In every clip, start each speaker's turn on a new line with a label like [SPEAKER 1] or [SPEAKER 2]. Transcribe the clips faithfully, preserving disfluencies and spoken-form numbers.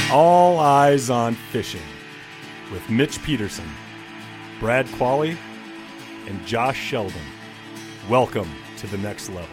[SPEAKER 1] All Eyes on Fishing with Mitch Peterson, Brad Qualley, and Josh Sheldon. Welcome to the next level.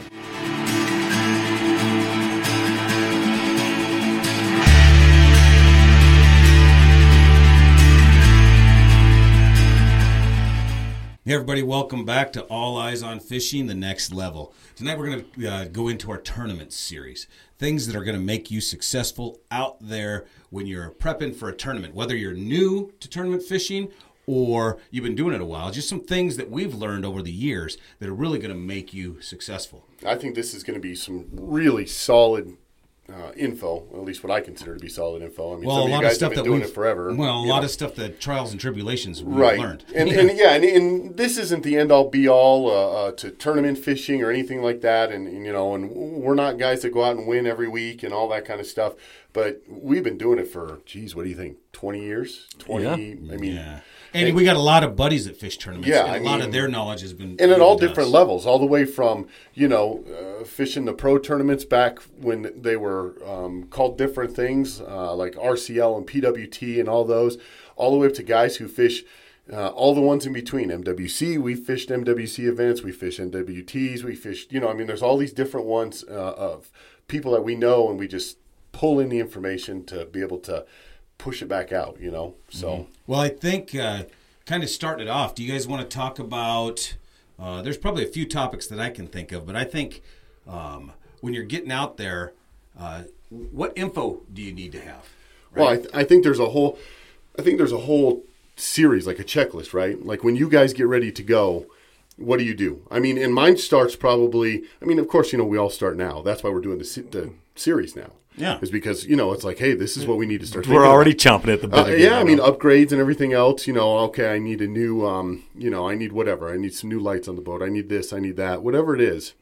[SPEAKER 2] Hey everybody, welcome back to All Eyes on Fishing, the next level. Tonight we're going to uh, go into our tournament series. Things that are going to make you successful out there when you're prepping for a tournament. Whether you're new to tournament fishing or you've been doing it a while, just some things that we've learned over the years that are really going to make you successful.
[SPEAKER 3] I think this is going to be some really solid Uh, info, at least what I consider to be solid info. I mean,
[SPEAKER 2] well,
[SPEAKER 3] some
[SPEAKER 2] a
[SPEAKER 3] of
[SPEAKER 2] lot
[SPEAKER 3] you guys
[SPEAKER 2] of stuff
[SPEAKER 3] have been
[SPEAKER 2] that
[SPEAKER 3] doing
[SPEAKER 2] we've,
[SPEAKER 3] it forever.
[SPEAKER 2] Well, a
[SPEAKER 3] you
[SPEAKER 2] lot
[SPEAKER 3] know.
[SPEAKER 2] of stuff that trials and tribulations we've
[SPEAKER 3] right.
[SPEAKER 2] learned.
[SPEAKER 3] And, and yeah, and, and this isn't the end-all, be-all uh, uh, to tournament fishing or anything like that. And, and, you know, and we're not guys that go out and win every week and all that kind of stuff. But we've been doing it for, geez, what do you think, twenty years? twenty,
[SPEAKER 2] yeah.
[SPEAKER 3] I mean.
[SPEAKER 2] Yeah. And, and we got a lot of buddies that fish tournaments.
[SPEAKER 3] Yeah,
[SPEAKER 2] and
[SPEAKER 3] I
[SPEAKER 2] a lot
[SPEAKER 3] mean,
[SPEAKER 2] of their knowledge has been.
[SPEAKER 3] And at all
[SPEAKER 2] given to
[SPEAKER 3] different
[SPEAKER 2] us.
[SPEAKER 3] levels, all the way from, you know, uh, fishing the pro tournaments back when they were um, called different things, uh, like R C L and P W T and all those, all the way up to guys who fish uh, all the ones in between. M W C, we fished M W C events, we fished N W Ts, we fished, you know, I mean, there's all these different ones uh, of people that we know, and we just pull in the information to be able to push it back out, you know, so.
[SPEAKER 2] Mm-hmm. Well, I think... Uh, kind of starting it off, do you guys want to talk about, uh, there's probably a few topics that I can think of, but I think um, when you're getting out there, uh, what info do you need to have? Right?
[SPEAKER 3] Well, I, th- I think there's a whole, I think there's a whole series, like a checklist, right? Like when you guys get ready to go, what do you do? I mean, and mine starts probably, I mean, of course, you know, we all start now. That's why we're doing the, se- the series now.
[SPEAKER 2] Yeah.
[SPEAKER 3] Is because, you know, it's like, hey, this is what we need to start
[SPEAKER 1] We're already
[SPEAKER 3] about.
[SPEAKER 1] chomping at the bit.
[SPEAKER 3] Uh,
[SPEAKER 1] again,
[SPEAKER 3] yeah, I mean,
[SPEAKER 1] know.
[SPEAKER 3] upgrades and everything else, you know, okay, I need a new, um, you know, I need whatever. I need some new lights on the boat. I need this, I need that, whatever it is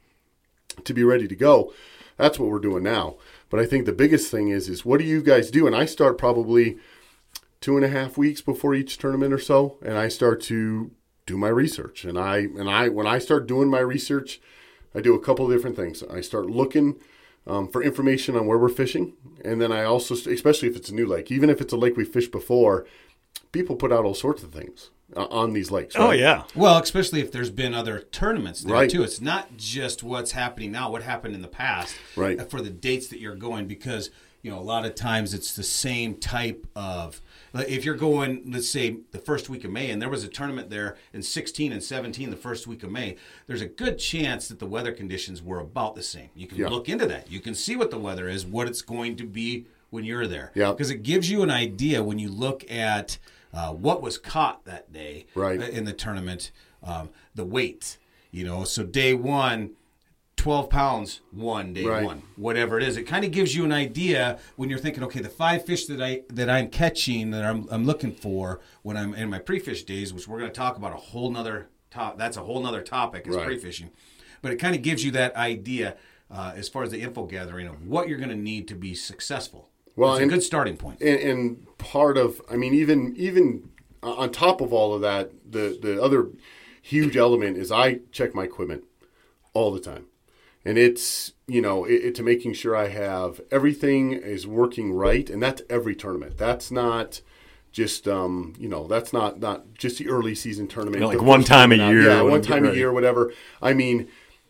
[SPEAKER 3] to be ready to go. That's what we're doing now. But I think the biggest thing is, is what do you guys do? And I start probably two and a half weeks before each tournament or so, and I start to do my research. And I, and I, when I start doing my research, I do a couple of different things. I start looking Um, for information on where we're fishing. And then I also, especially if it's a new lake, even if it's a lake we fished before, people put out all sorts of things uh, on these lakes. Right?
[SPEAKER 1] Oh, yeah.
[SPEAKER 2] Well, especially if there's been other tournaments there,
[SPEAKER 3] Right.
[SPEAKER 2] too. It's not just what's happening now, what happened in the past
[SPEAKER 3] Right.
[SPEAKER 2] for the dates that you're going, because, you know, a lot of times it's the same type of, if you're going, let's say, the first week of May, and there was a tournament there in sixteen and seventeen the first week of May, there's a good chance that the weather conditions were about the same. You can
[SPEAKER 3] Yeah.
[SPEAKER 2] look into that. You can see what the weather is, what it's going to be when you're there.
[SPEAKER 3] Yeah.
[SPEAKER 2] Because it gives you an idea when you look at uh, what was caught that day
[SPEAKER 3] Right.
[SPEAKER 2] in the tournament, um, the weight. You know, so day one, twelve pounds, one day
[SPEAKER 3] Right.
[SPEAKER 2] one, whatever it is. It kind of gives you an idea when you're thinking, okay, the five fish that I that I'm catching that I'm I'm looking for when I'm in my pre-fish days, which we're going to talk about a whole nother top. That's a whole nother topic is
[SPEAKER 3] Right.
[SPEAKER 2] pre-fishing, but it kind of gives you that idea uh, as far as the info gathering of what you're going to need to be successful.
[SPEAKER 3] Well,
[SPEAKER 2] it's
[SPEAKER 3] and-
[SPEAKER 2] a good starting point.
[SPEAKER 3] And, and part of, I mean, even even on top of all of that, the, the other huge element is I check my equipment all the time. And it's, you know, it, it to making sure I have everything is working right. And that's every tournament. That's not just, um, you know, that's not, not just the early season tournament.
[SPEAKER 1] You know, like
[SPEAKER 3] the
[SPEAKER 1] one
[SPEAKER 3] first
[SPEAKER 1] time a
[SPEAKER 3] tournament out.
[SPEAKER 1] year
[SPEAKER 3] Yeah,
[SPEAKER 1] when
[SPEAKER 3] one
[SPEAKER 1] we get
[SPEAKER 3] time a
[SPEAKER 1] ready.
[SPEAKER 3] year, whatever. I mean,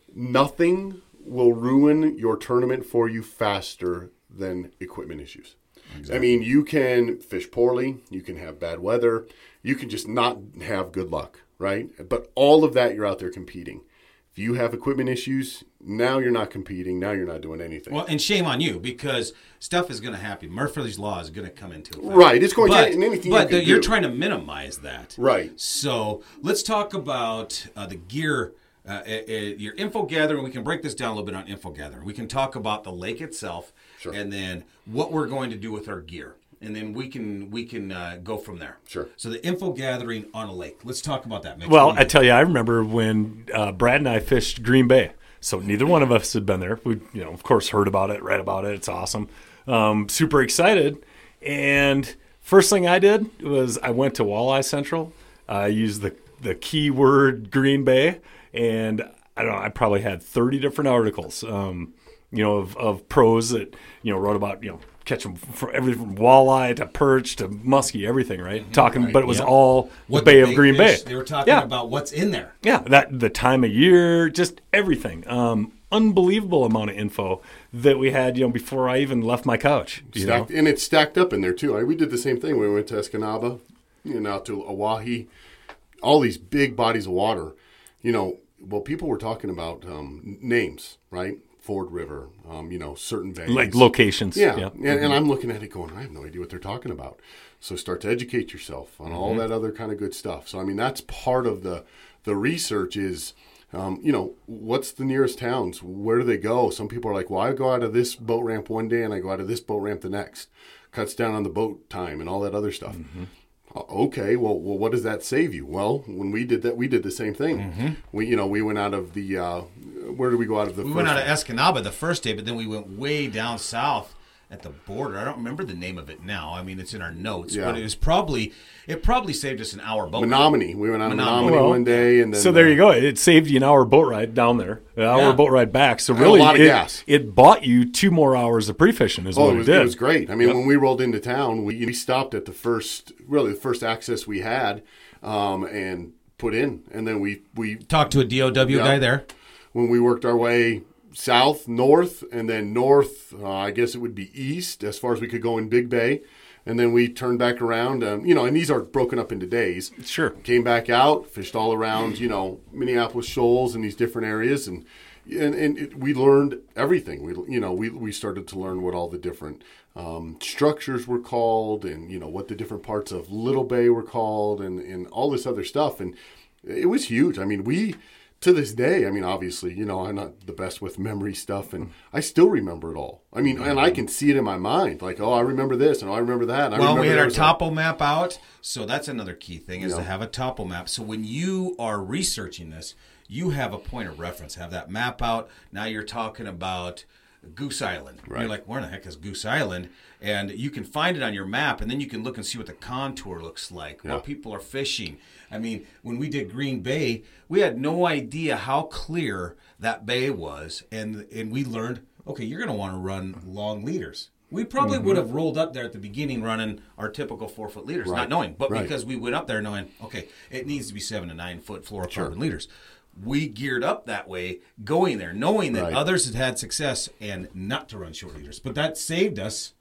[SPEAKER 3] nothing will ruin your tournament for you faster than equipment issues. Exactly. I mean, you can fish poorly, you can have bad weather, you can just not have good luck, right? But all of that, you're out there competing. If you have equipment issues, now you're not competing, now you're not doing anything.
[SPEAKER 2] Well, and shame on you, because stuff is going to happen. Murphy's Law is going to come into effect.
[SPEAKER 3] Right, it's going
[SPEAKER 2] but,
[SPEAKER 3] to, and anything
[SPEAKER 2] but
[SPEAKER 3] you can
[SPEAKER 2] you're
[SPEAKER 3] do.
[SPEAKER 2] trying to minimize that.
[SPEAKER 3] Right.
[SPEAKER 2] So let's talk about uh, the gear, uh, uh, uh, your info gathering. We can break this down a little bit on info gathering. We can talk about the lake itself,
[SPEAKER 3] Sure.
[SPEAKER 2] and then what we're going to do with our gear. And then we can we can uh, go from there.
[SPEAKER 3] Sure.
[SPEAKER 2] So the info gathering on a lake. Let's talk about that. Mitch.
[SPEAKER 1] Well,
[SPEAKER 2] What do
[SPEAKER 1] I
[SPEAKER 2] you
[SPEAKER 1] tell you, I remember when uh, Brad and I fished Green Bay. So neither one of us had been there. We, you know, of course, heard about it, read about it. It's awesome. Um, super excited. And first thing I did was I went to Walleye Central. I used the the keyword Green Bay, and I don't know. I probably had thirty different articles. Um, you know, of, of pros that, you know, wrote about, you know, catching from everything from walleye to perch to muskie, everything, right? Mm-hmm. Talking, right. But it was yep. all
[SPEAKER 2] what
[SPEAKER 1] the Bay
[SPEAKER 2] the
[SPEAKER 1] of Green
[SPEAKER 2] fish,
[SPEAKER 1] Bay.
[SPEAKER 2] They were talking
[SPEAKER 1] yeah.
[SPEAKER 2] about what's in there.
[SPEAKER 1] Yeah, that the time of year, just everything. Um, unbelievable amount of info that we had, you know, before I even left my couch. You
[SPEAKER 3] stacked,
[SPEAKER 1] know?
[SPEAKER 3] And it's stacked up in there too. I mean, we did the same thing when we went to Escanaba, you know, out to Oahe, all these big bodies of water. You know, well, people were talking about um, names, right? Ford River, um, you know, certain bays.
[SPEAKER 1] Like locations.
[SPEAKER 3] Yeah.
[SPEAKER 1] yeah.
[SPEAKER 3] And,
[SPEAKER 1] mm-hmm.
[SPEAKER 3] and I'm looking at it going, I have no idea what they're talking about. So start to educate yourself on mm-hmm. all that other kind of good stuff. So, I mean, that's part of the, the research is, um, you know, what's the nearest towns? Where do they go? Some people are like, well, I go out of this boat ramp one day and I go out of this boat ramp the next. Cuts down on the boat time and all that other stuff. Mm-hmm. Okay, well, well, what does that save you? Well, when we did that, we did the same thing. Mm-hmm. We, you know, we went out of the. Uh, where did we go out of the?
[SPEAKER 2] We
[SPEAKER 3] first
[SPEAKER 2] went out
[SPEAKER 3] one?
[SPEAKER 2] of Escanaba the first day, but then we went way down south at the border. I don't remember the name of it now. I mean, it's in our notes,
[SPEAKER 3] yeah.
[SPEAKER 2] but it was probably it probably saved us an hour boat
[SPEAKER 3] Menominee.
[SPEAKER 2] ride.
[SPEAKER 3] We went out of
[SPEAKER 2] Menominee,
[SPEAKER 3] Menominee
[SPEAKER 1] well,
[SPEAKER 3] one day, and then
[SPEAKER 1] so there uh, you go. It saved you an hour boat ride down there, an hour
[SPEAKER 2] Yeah.
[SPEAKER 1] boat ride back. So
[SPEAKER 3] And
[SPEAKER 1] really,
[SPEAKER 3] a lot of
[SPEAKER 1] it,
[SPEAKER 3] gas.
[SPEAKER 1] it bought you two more hours of pre-fishing. Is
[SPEAKER 3] Oh,
[SPEAKER 1] what
[SPEAKER 3] it was,
[SPEAKER 1] it did.
[SPEAKER 3] it was great. I mean,
[SPEAKER 1] Yep.
[SPEAKER 3] when we rolled into town, we, we stopped at the first, really the first access we had, um, and put in, and then we we
[SPEAKER 2] Talked to a D O W
[SPEAKER 3] Yeah.
[SPEAKER 2] guy there.
[SPEAKER 3] when we worked our way south, north, and then north, uh, I guess it would be east as far as we could go in Big Bay. And then we turned back around, um, you know, and these are broken up into days.
[SPEAKER 1] Sure.
[SPEAKER 3] Came back out, fished all around, you know, Minneapolis shoals and these different areas. And and, and it, we learned everything. We, you know, we, we started to learn what all the different um, structures were called and, you know, what the different parts of Little Bay were called and, and all this other stuff. And it was huge. I mean, we... To this day, I mean, obviously, you know, I'm not the best with memory stuff, and I still remember it all. I mean, and I can see it in my mind, like, oh, I remember this, and oh, I remember that. And I
[SPEAKER 2] Well,
[SPEAKER 3] remember
[SPEAKER 2] we had
[SPEAKER 3] there
[SPEAKER 2] our
[SPEAKER 3] was a-
[SPEAKER 2] topo map out, so that's another key thing is
[SPEAKER 3] Yeah.
[SPEAKER 2] to have a topo map. So when you are researching this, you have a point of reference. Have that map out. Now you're talking about Goose Island.
[SPEAKER 3] Right.
[SPEAKER 2] You're like, where the heck is Goose Island? And you can find it on your map, and then you can look and see what the contour looks like,
[SPEAKER 3] Yeah.
[SPEAKER 2] what people are fishing. I mean, when we did Green Bay, we had no idea how clear that bay was, and and we learned, okay, you're going to want to run long leaders. We probably
[SPEAKER 3] Mm-hmm.
[SPEAKER 2] would have rolled up there at the beginning running our typical four-foot leaders,
[SPEAKER 3] Right.
[SPEAKER 2] not knowing. But
[SPEAKER 3] Right.
[SPEAKER 2] because we went up there knowing, okay, it needs to be seven to nine-foot fluorocarbon
[SPEAKER 3] Sure.
[SPEAKER 2] leaders. We geared up that way, going there, knowing that
[SPEAKER 3] Right.
[SPEAKER 2] others had had success and not to run short leaders. But that saved us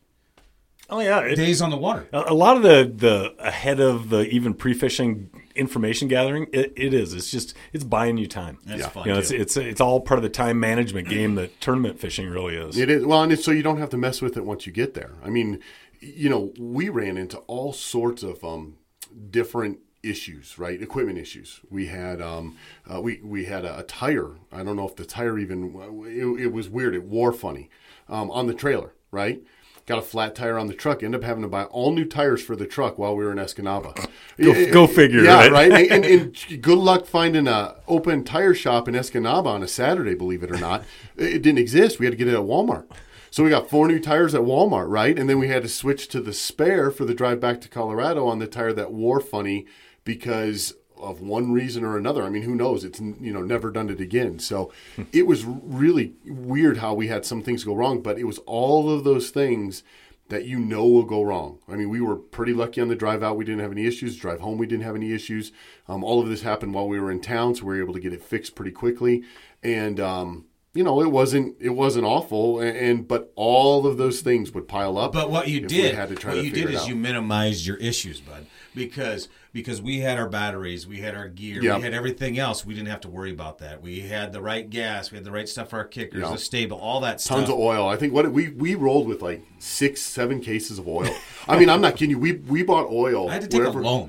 [SPEAKER 1] Oh yeah, it,
[SPEAKER 2] days on the water.
[SPEAKER 1] a a lot of the the ahead of the even pre-fishing information gathering, it, it is. It's just it's buying you time.
[SPEAKER 2] That's
[SPEAKER 3] Yeah.
[SPEAKER 2] fun,
[SPEAKER 1] You know, it's
[SPEAKER 2] too.
[SPEAKER 1] it's it's all part of the time management game that tournament fishing really is.
[SPEAKER 3] It is well, and it's, so you don't have to mess with it once you get there. I mean, you know, we ran into all sorts of um, different issues, right? Equipment issues. We had um, uh, we we had a, a tire. I don't know if the tire even it, it was weird. It wore funny um, on the trailer, right? Got a flat tire on the truck. Ended up having to buy all new tires for the truck while we were in Escanaba.
[SPEAKER 1] Go, go figure,
[SPEAKER 3] Yeah,
[SPEAKER 1] right?
[SPEAKER 3] right. And, and, and good luck finding a open tire shop in Escanaba on a Saturday. Believe it or not, it didn't exist. We had to get it at Walmart. So we got four new tires at Walmart, right? And then we had to switch to the spare for the drive back to Colorado on the tire that wore funny because of one reason or another. I mean, who knows? It's, you know, never done it again. So it was really weird how we had some things go wrong, but it was all of those things that you know will go wrong. I mean, we were pretty lucky on the drive out. We didn't have any issues. Drive home, we didn't have any issues. Um, all of this happened while we were in town, so we were able to get it fixed pretty quickly. And, um, you know, it wasn't it wasn't awful, and, and but all of those things would pile up.
[SPEAKER 2] But what you
[SPEAKER 3] if
[SPEAKER 2] did,
[SPEAKER 3] we had to try
[SPEAKER 2] what
[SPEAKER 3] to
[SPEAKER 2] you
[SPEAKER 3] figure
[SPEAKER 2] did
[SPEAKER 3] it
[SPEAKER 2] is
[SPEAKER 3] out.
[SPEAKER 2] you minimized your issues, bud, because because we had our batteries, we had our gear,
[SPEAKER 3] Yep.
[SPEAKER 2] we had everything else. We didn't have to worry about that. We had the right gas, we had the right stuff for our kickers,
[SPEAKER 3] Yep.
[SPEAKER 2] the stable, all that stuff.
[SPEAKER 3] Tons of oil. I think what we we rolled with like six, seven cases of oil. I mean, I'm not kidding you. We we bought oil.
[SPEAKER 2] I had to take
[SPEAKER 3] wherever-
[SPEAKER 2] a loan.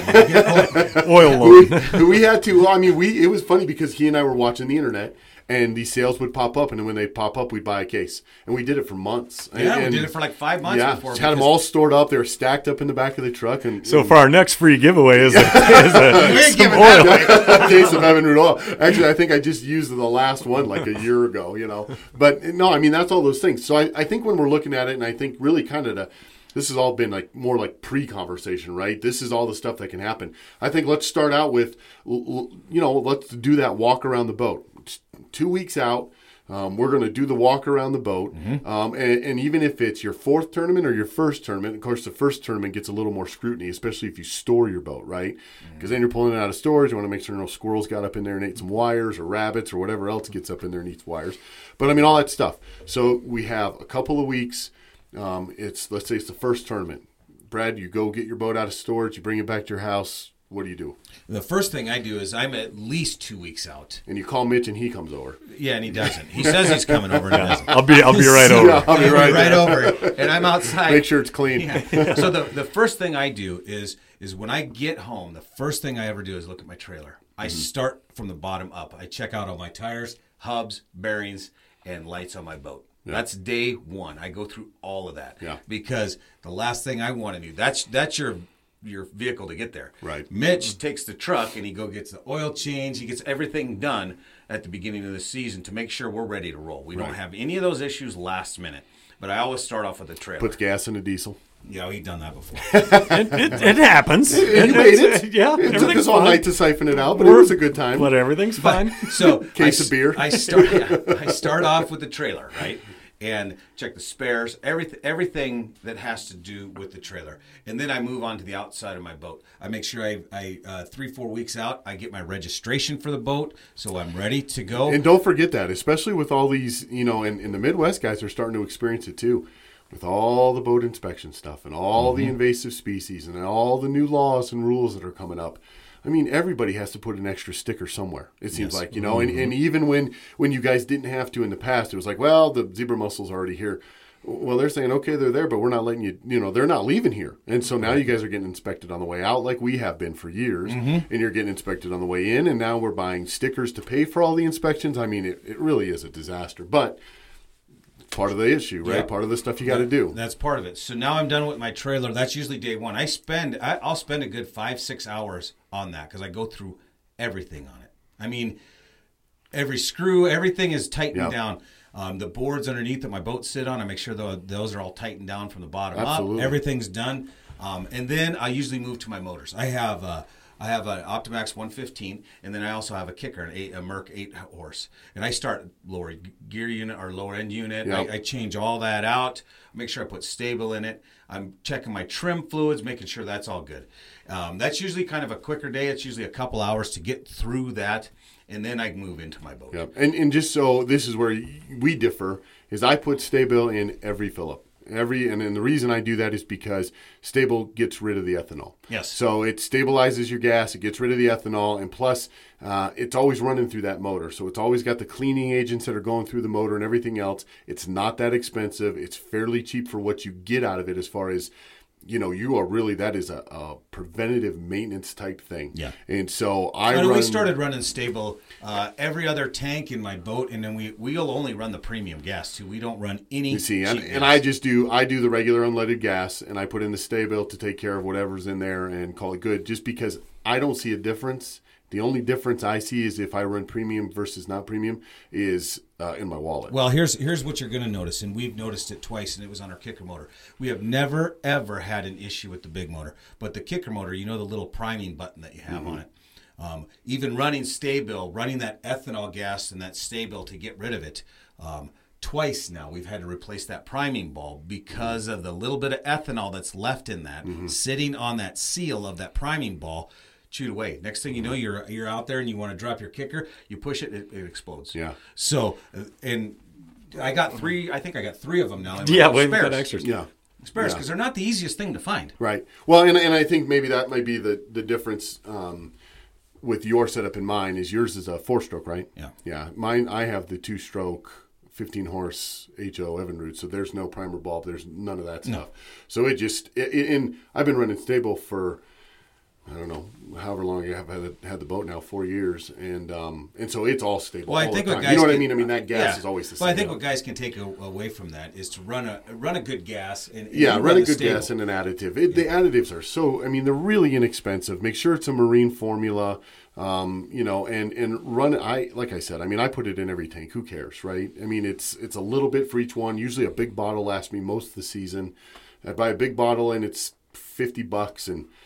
[SPEAKER 1] Oil loan.
[SPEAKER 3] we, we had to. Well, I mean, we. It was funny because he and I were watching the internet, and these sales would pop up, and then when they pop up, we'd buy a case, and we did it for months.
[SPEAKER 2] Yeah,
[SPEAKER 3] and,
[SPEAKER 2] we did it for like five months
[SPEAKER 3] yeah,
[SPEAKER 2] before.
[SPEAKER 3] just had them
[SPEAKER 2] because-
[SPEAKER 3] all stored up. They were stacked up in the back of the truck, and
[SPEAKER 1] So
[SPEAKER 3] and-
[SPEAKER 1] for our next free giveaway is a, is a
[SPEAKER 2] We ain't
[SPEAKER 1] some
[SPEAKER 2] giving
[SPEAKER 1] oil.
[SPEAKER 2] that
[SPEAKER 3] a case of Evan Root oil. Actually, I think I just used the last one like a year ago, you know. But no, I mean, that's all those things. So I, I think when we're looking at it, and I think really kind of the, this has all been like more like pre-conversation, right? This is all the stuff that can happen. I think let's start out with, l- l- you know, let's do that walk around the boat. It's two weeks out. Um, we're going to do the walk around the boat. Mm-hmm. Um, and, and even if it's your fourth tournament or your first tournament, of course, the first tournament gets a little more scrutiny, especially if you store your boat, right? Because mm-hmm. then you're pulling it out of storage. You want to make sure no squirrels got up in there and ate some wires, or rabbits, or whatever else gets up in there and eats wires. But, I mean, all that stuff. So we have a couple of weeks. Um, it's let's say it's the first tournament. Brad, you go get your boat out of storage. You bring it back to your house. What do you do?
[SPEAKER 2] The first thing I do is I'm at least two weeks out.
[SPEAKER 3] And you call Mitch and he comes over.
[SPEAKER 2] Yeah, and he doesn't. He says he's coming over and he doesn't.
[SPEAKER 1] I'll be I'll be right over.
[SPEAKER 3] Yeah, I'll be right,
[SPEAKER 2] right over. And I'm outside.
[SPEAKER 3] Make sure it's clean.
[SPEAKER 2] Yeah. So the, the first thing I do is is when I get home, the first thing I ever do is look at my trailer. I mm-hmm. start from the bottom up. I check out all my tires, hubs, bearings, and lights on my boat. Yeah. That's day one. I go through all of that.
[SPEAKER 3] Yeah.
[SPEAKER 2] Because the last thing I want to do, that's that's your your vehicle to get there.
[SPEAKER 3] Right.
[SPEAKER 2] Mitch takes the truck and he go gets the oil change. He gets everything done at the beginning of the season to make sure we're ready to roll. We right. don't have any of those issues last minute. But I always start off with a trailer.
[SPEAKER 3] Puts gas in a diesel.
[SPEAKER 2] Yeah, he's done that before.
[SPEAKER 1] it, it, it happens.
[SPEAKER 3] It, it made it.
[SPEAKER 1] Yeah,
[SPEAKER 3] it took us all night to siphon it out, but
[SPEAKER 1] We're,
[SPEAKER 3] it was a good time.
[SPEAKER 1] But everything's fine.
[SPEAKER 2] But, so
[SPEAKER 3] case
[SPEAKER 2] I,
[SPEAKER 3] of beer.
[SPEAKER 2] I start. Yeah, I start off with the trailer, right? And check the spares, everything, everything that has to do with the trailer. And then I move on to the outside of my boat. I make sure I, I uh, three, four weeks out, I get my registration for the boat, so I'm ready to go.
[SPEAKER 3] And don't forget that, especially with all these, you know, and, and the Midwest guys are starting to experience it too, with all the boat inspection stuff and all mm-hmm. the invasive species and all the new laws and rules that are coming up. I mean, everybody has to put an extra sticker somewhere, it seems yes. like, you know, mm-hmm. and, and even when, when you guys didn't have to in the past, it was like, well, the zebra mussels are already here. Well, they're saying, okay, they're there, but we're not letting you, you know, they're not leaving here. And so now you guys are getting inspected on the way out like we have been for years, mm-hmm. and you're getting inspected on the way in, and now we're buying stickers to pay for all the inspections. I mean, it, it really is a disaster, but part of the issue, right? Yeah. Part of the stuff you got to do.
[SPEAKER 2] That's part of it. So now I'm done with my trailer. That's usually day one. I spend, I, I'll spend a good five, six hours on that because I go through everything on it. I mean, every screw, everything is tightened yep. down. Um, the boards underneath that my boat sit on, I make sure the, those are all tightened down from the bottom
[SPEAKER 3] Absolutely.
[SPEAKER 2] up. Everything's done. Um, and then I usually move to my motors. I have uh, I have an Optimax one fifteen, and then I also have a kicker, an eight, a Merc eight horse. And I start lower gear unit or lower end unit. Yep. I, I change all that out, make sure I put stable in it. I'm checking my trim fluids, making sure that's all good. Um, that's usually kind of a quicker day. It's usually a couple hours to get through that, and then I move into my boat.
[SPEAKER 3] Yep. And and just so this is where we differ, is I put Stable in every fill-up. Every and, and the reason I do that is because Stable gets rid of the ethanol.
[SPEAKER 2] Yes.
[SPEAKER 3] So it stabilizes your gas, it gets rid of the ethanol, and plus uh, it's always running through that motor. So it's always got the cleaning agents that are going through the motor and everything else. It's not that expensive. It's fairly cheap for what you get out of it as far as, you know, you are really, that is a, a preventative maintenance type thing.
[SPEAKER 2] Yeah.
[SPEAKER 3] And so I
[SPEAKER 2] so
[SPEAKER 3] run.
[SPEAKER 2] We started running Stable uh, every other tank in my boat, and then we, we'll only run the premium gas too. We don't run any
[SPEAKER 3] You see, and,
[SPEAKER 2] cheap
[SPEAKER 3] and
[SPEAKER 2] gas.
[SPEAKER 3] I just do, I do the regular unleaded gas, and I put in the Stable to take care of whatever's in there and call it good, just because I don't see a difference. The only difference I see is if I run premium versus not premium is uh, in my wallet.
[SPEAKER 2] Well, here's here's what you're going to notice, and we've noticed it twice, and it was on our kicker motor. We have never, ever had an issue with the big motor. But the kicker motor, you know the little priming button that you have mm-hmm. on it. Um, even running Stable, running that ethanol gas and that Stable to get rid of it, um, twice now we've had to replace that priming bulb because of the little bit of ethanol that's left in that, mm-hmm. sitting on that seal of that priming ball. Chewed away. Next thing you know, you're you're out there and you want to drop your kicker. You push it, it, it explodes.
[SPEAKER 3] Yeah.
[SPEAKER 2] So, and I got three. I think I got three of them now.
[SPEAKER 1] Yeah, wait, got extras.
[SPEAKER 3] Yeah.
[SPEAKER 2] Spares, because
[SPEAKER 3] yeah.
[SPEAKER 2] they're not the easiest thing to find.
[SPEAKER 3] Right. Well, and and I think maybe that might be the the difference um, with your setup and mine. Is yours is a four stroke, right?
[SPEAKER 2] Yeah.
[SPEAKER 3] Yeah. Mine, I have the two stroke. fifteen horse H O Evinrude, so there's no primer bulb. There's none of that stuff.
[SPEAKER 2] No.
[SPEAKER 3] So it just it, it, and I've been running Stable for. I don't know, however long I have had, had the boat now, four years, and um, and so it's all stable.
[SPEAKER 2] Well, I
[SPEAKER 3] all
[SPEAKER 2] think
[SPEAKER 3] the
[SPEAKER 2] what
[SPEAKER 3] time.
[SPEAKER 2] guys
[SPEAKER 3] you know what
[SPEAKER 2] can,
[SPEAKER 3] I mean. I mean that gas
[SPEAKER 2] yeah.
[SPEAKER 3] is always the same.
[SPEAKER 2] Well, I think what guys can take a, away from that is to run a run a good gas and, and
[SPEAKER 3] yeah,
[SPEAKER 2] run,
[SPEAKER 3] run a good
[SPEAKER 2] Stable.
[SPEAKER 3] gas and an additive. It, yeah. The additives are so. I mean, they're really inexpensive. Make sure it's a marine formula. Um, you know, and and run. I like I said. I mean, I put it in every tank. Who cares, right? I mean, it's it's a little bit for each one. Usually, a big bottle lasts me most of the season. I buy a big bottle and it's fifty bucks and.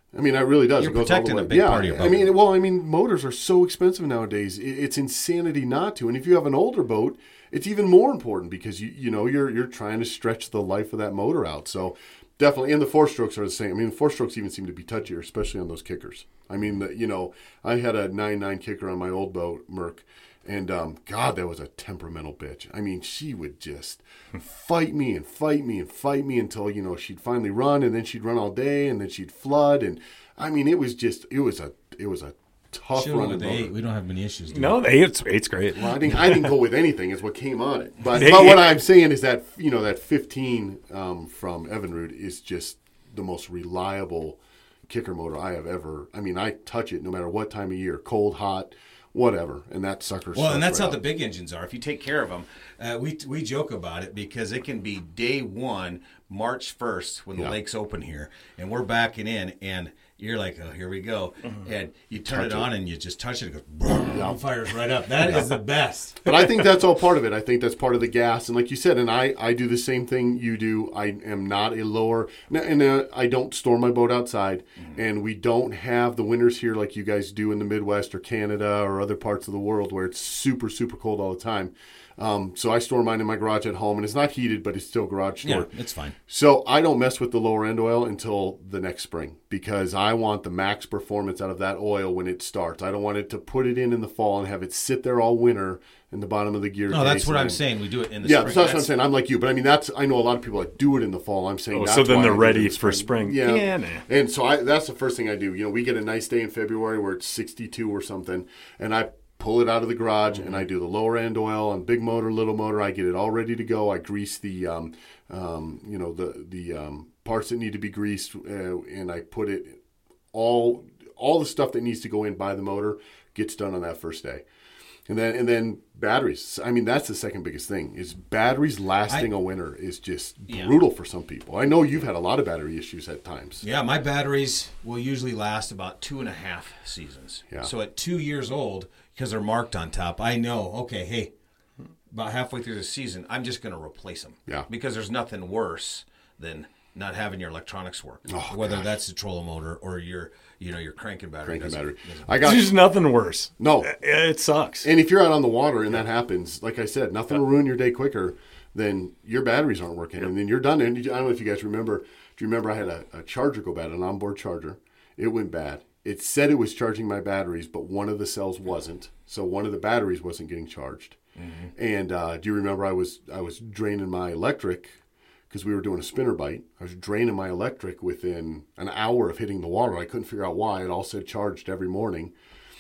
[SPEAKER 3] I mean, it really does.
[SPEAKER 2] You're
[SPEAKER 3] it goes all the
[SPEAKER 2] protecting
[SPEAKER 3] way.
[SPEAKER 2] a big
[SPEAKER 3] yeah,
[SPEAKER 2] part of your boat.
[SPEAKER 3] I mean, well, I mean, motors are so expensive nowadays. It, it's insanity not to. And if you have an older boat, it's even more important because you you know you're you're trying to stretch the life of that motor out. So definitely, and the four strokes are the same. I mean, the four strokes even seem to be touchier, especially on those kickers. I mean, the, you know, I had a nine nine kicker on my old boat, Merc. And, um, God, that was a temperamental bitch. I mean, she would just fight me and fight me and fight me until, you know, she'd finally run, and then she'd run all day, and then she'd flood. And, I mean, it was just, it was a, it was a tough
[SPEAKER 2] Should have
[SPEAKER 3] run.
[SPEAKER 2] went with the eight. We don't have many issues. Do
[SPEAKER 1] No, the eight's, eight's great.
[SPEAKER 3] Well, I didn't, I didn't go with anything is what came on it. But,
[SPEAKER 1] Hey,
[SPEAKER 3] but what
[SPEAKER 1] it-
[SPEAKER 3] I'm saying is that, you know, that fifteen um, from Evinrude is just the most reliable kicker motor I have ever, I mean, I touch it no matter what time of year, cold, hot, whatever, and that sucker.
[SPEAKER 2] Well, and that's
[SPEAKER 3] right
[SPEAKER 2] how
[SPEAKER 3] up.
[SPEAKER 2] the big engines are. If you take care of them, uh, we we joke about it because it can be day one, March first, when the
[SPEAKER 3] Yeah.
[SPEAKER 2] lake's open here, and we're backing in, and you're like, oh, here we go, and you turn
[SPEAKER 3] Touch
[SPEAKER 2] it on,
[SPEAKER 3] it.
[SPEAKER 2] and you just touch it, it goes, boom, it fires right up. That is the best.
[SPEAKER 3] But I think that's all part of it. I think that's part of the gas. And like you said, and I, I do the same thing you do. I am not a lower, and uh, I don't store my boat outside. Mm-hmm. And we don't have the winters here like you guys do in the Midwest or Canada or other parts of the world where it's super, super cold all the time. Um, so I store mine in my garage at home, and it's not heated, but it's still garage
[SPEAKER 2] Yeah,
[SPEAKER 3] stored.
[SPEAKER 2] it's fine.
[SPEAKER 3] So I don't mess with the lower end oil until the next spring because I want the max performance out of that oil when it starts. I don't want it to put it in in the fall and have it sit there all winter in the bottom of the gear.
[SPEAKER 2] No, that's
[SPEAKER 3] case
[SPEAKER 2] what I'm
[SPEAKER 3] and-
[SPEAKER 2] saying. We do it in the
[SPEAKER 3] Yeah,
[SPEAKER 2] spring.
[SPEAKER 3] so that's, what I'm saying. I'm like you, but I mean, that's I know a lot of people that do it in the fall. I'm saying
[SPEAKER 1] Oh,
[SPEAKER 3] that's
[SPEAKER 1] so then
[SPEAKER 3] why
[SPEAKER 1] they're
[SPEAKER 3] I do it
[SPEAKER 1] ready
[SPEAKER 3] in the
[SPEAKER 1] for spring.
[SPEAKER 3] Yeah,
[SPEAKER 1] Yeah, nah.
[SPEAKER 3] and so I that's the first thing I do. You know, we get a nice day in February where it's sixty-two or something, and I pull it out of the garage and I do the lower end oil on big motor, little motor. I get it all ready to go. I grease the, um, um, you know, the the um, parts that need to be greased, uh, and I put it all all the stuff that needs to go in by the motor gets done on that first day. And then and then batteries. I mean, that's the second biggest thing is batteries lasting
[SPEAKER 2] I-
[SPEAKER 3] a winter is just
[SPEAKER 2] Yeah.
[SPEAKER 3] brutal for some people. I know you've had a lot of battery issues at times.
[SPEAKER 2] Yeah, my batteries will usually last about two and a half seasons.
[SPEAKER 3] Yeah.
[SPEAKER 2] So at two years old, because they're marked on top, I know, okay, hey, about halfway through the season, I'm just going to replace them.
[SPEAKER 3] Yeah.
[SPEAKER 2] Because there's nothing worse than not having your electronics work.
[SPEAKER 3] Oh,
[SPEAKER 2] Whether
[SPEAKER 3] gosh.
[SPEAKER 2] that's the trolling motor or your, you know, your cranking battery.
[SPEAKER 3] Cranking
[SPEAKER 2] doesn't-
[SPEAKER 3] battery.
[SPEAKER 2] doesn't-
[SPEAKER 3] I got
[SPEAKER 1] There's nothing worse.
[SPEAKER 3] no.
[SPEAKER 1] It, it sucks.
[SPEAKER 3] And if you're out on the water and that happens, like I said, nothing will ruin your day quicker than your batteries aren't working, and then you're done. And I don't know if you guys remember. Do you remember I had a, a charger go bad, an onboard charger? It went bad. It said it was charging my batteries, but one of the cells wasn't. So one of the batteries wasn't getting charged. Mm-hmm. And uh, do you remember I was I was draining my electric because we were doing a spinner bite. I was draining my electric within an hour of hitting the water. I couldn't figure out why. It all said charged every morning.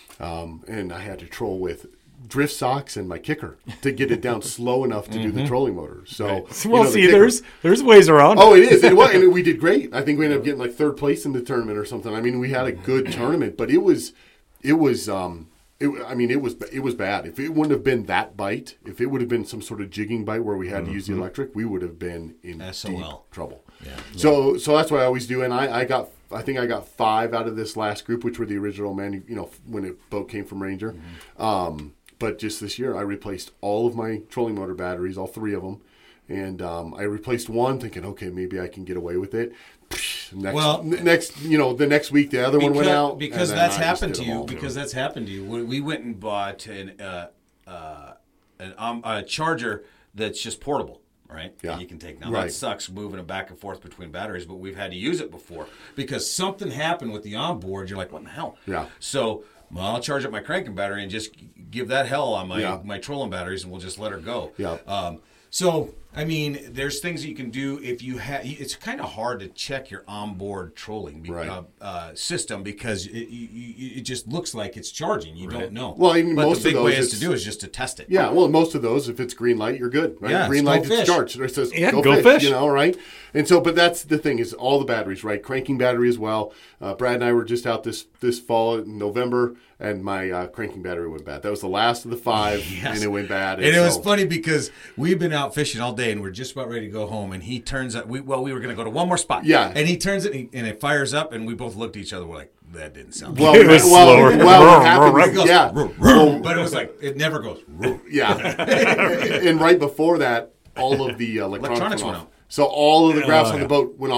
[SPEAKER 3] Um, and I had to troll with drift socks and my kicker to get it down slow enough to do the trolling motor. So, you
[SPEAKER 1] Well,
[SPEAKER 3] know, the
[SPEAKER 1] see,
[SPEAKER 3] kicker-
[SPEAKER 1] there's there's ways around.
[SPEAKER 3] Oh,
[SPEAKER 1] it.
[SPEAKER 3] it is. It was, and we did great. I think we ended up getting like third place in the tournament or something. I mean, we had a good tournament, but it was, it was, um, it, I mean, it was, it was bad. If it wouldn't have been that bite, if it would have been some sort of jigging bite where we had to use the electric, we would have been in
[SPEAKER 2] S O L.
[SPEAKER 3] deep trouble.
[SPEAKER 2] Yeah.
[SPEAKER 3] So, so that's what I always do. And I, I got, I think I got five out of this last group, which were the original manu, you know, when the boat came from Ranger.
[SPEAKER 2] Mm-hmm.
[SPEAKER 3] Um, but just this year, I replaced all of my trolling motor batteries, all three of them. And um, I replaced one, thinking, okay, maybe I can get away with it. Next,
[SPEAKER 2] Well-
[SPEAKER 3] n- next, you know, the next week, the other one went out.
[SPEAKER 2] Because
[SPEAKER 3] and then
[SPEAKER 2] that's
[SPEAKER 3] I just
[SPEAKER 2] happened
[SPEAKER 3] did
[SPEAKER 2] to
[SPEAKER 3] them
[SPEAKER 2] you.
[SPEAKER 3] all.
[SPEAKER 2] Because that's happened to you. We we went and bought an uh, uh, an um, a charger that's just portable, right?
[SPEAKER 3] Yeah.
[SPEAKER 2] That you can take. Now
[SPEAKER 3] Right.
[SPEAKER 2] that sucks moving it back and forth between batteries, but we've had to use it before because something happened with the onboard. You're like, what in the hell?
[SPEAKER 3] Yeah.
[SPEAKER 2] So. Well, I'll charge up my cranking battery and just give that hell on my,
[SPEAKER 3] Yeah.
[SPEAKER 2] my trolling batteries, and we'll just let her go.
[SPEAKER 3] Yeah.
[SPEAKER 2] Um, so, I mean, there's things that you can do if you have. It's kind of hard to check your onboard trolling be-
[SPEAKER 3] Right.
[SPEAKER 2] uh, uh, system because it, you, it just looks like it's charging. You don't know.
[SPEAKER 3] Well, I mean,
[SPEAKER 2] but
[SPEAKER 3] most
[SPEAKER 2] the
[SPEAKER 3] of
[SPEAKER 2] big
[SPEAKER 3] those
[SPEAKER 2] way is to
[SPEAKER 3] it's-
[SPEAKER 2] do is just to test it.
[SPEAKER 3] Yeah, well, most of those, if it's green light, you're good. Right?
[SPEAKER 2] Yeah,
[SPEAKER 3] green
[SPEAKER 2] go
[SPEAKER 3] light,
[SPEAKER 2] fish.
[SPEAKER 3] it's charged. It says
[SPEAKER 1] Yeah,
[SPEAKER 3] go,
[SPEAKER 1] go
[SPEAKER 3] fish,
[SPEAKER 1] fish.
[SPEAKER 3] You know, right? And so, but that's the thing is all the batteries, right? Cranking battery as well. Uh, Brad and I were just out this this fall in November, and my uh, cranking battery went bad. That was the last of the five,
[SPEAKER 2] Yes.
[SPEAKER 3] and it went bad.
[SPEAKER 2] And it was
[SPEAKER 3] so-
[SPEAKER 2] funny because we've been out fishing all day and we're just about ready to go home. And he turns up. We well, we were going to go to one more spot.
[SPEAKER 3] Yeah.
[SPEAKER 2] And he turns it and, he, and it fires up, and we both looked at each other. We're like, that didn't sound.
[SPEAKER 3] Well,
[SPEAKER 1] It was
[SPEAKER 3] well,
[SPEAKER 1] slower.
[SPEAKER 3] well, what happened
[SPEAKER 1] It
[SPEAKER 3] is-
[SPEAKER 2] goes,
[SPEAKER 3] yeah, well,
[SPEAKER 2] But it was like it never goes.
[SPEAKER 3] yeah. And right before that, all of the uh, electronics,
[SPEAKER 2] Electronics
[SPEAKER 3] went
[SPEAKER 2] went
[SPEAKER 3] off.
[SPEAKER 2] out.
[SPEAKER 3] So all of the graphs
[SPEAKER 1] Oh,
[SPEAKER 3] on
[SPEAKER 1] yeah.
[SPEAKER 3] the boat went off,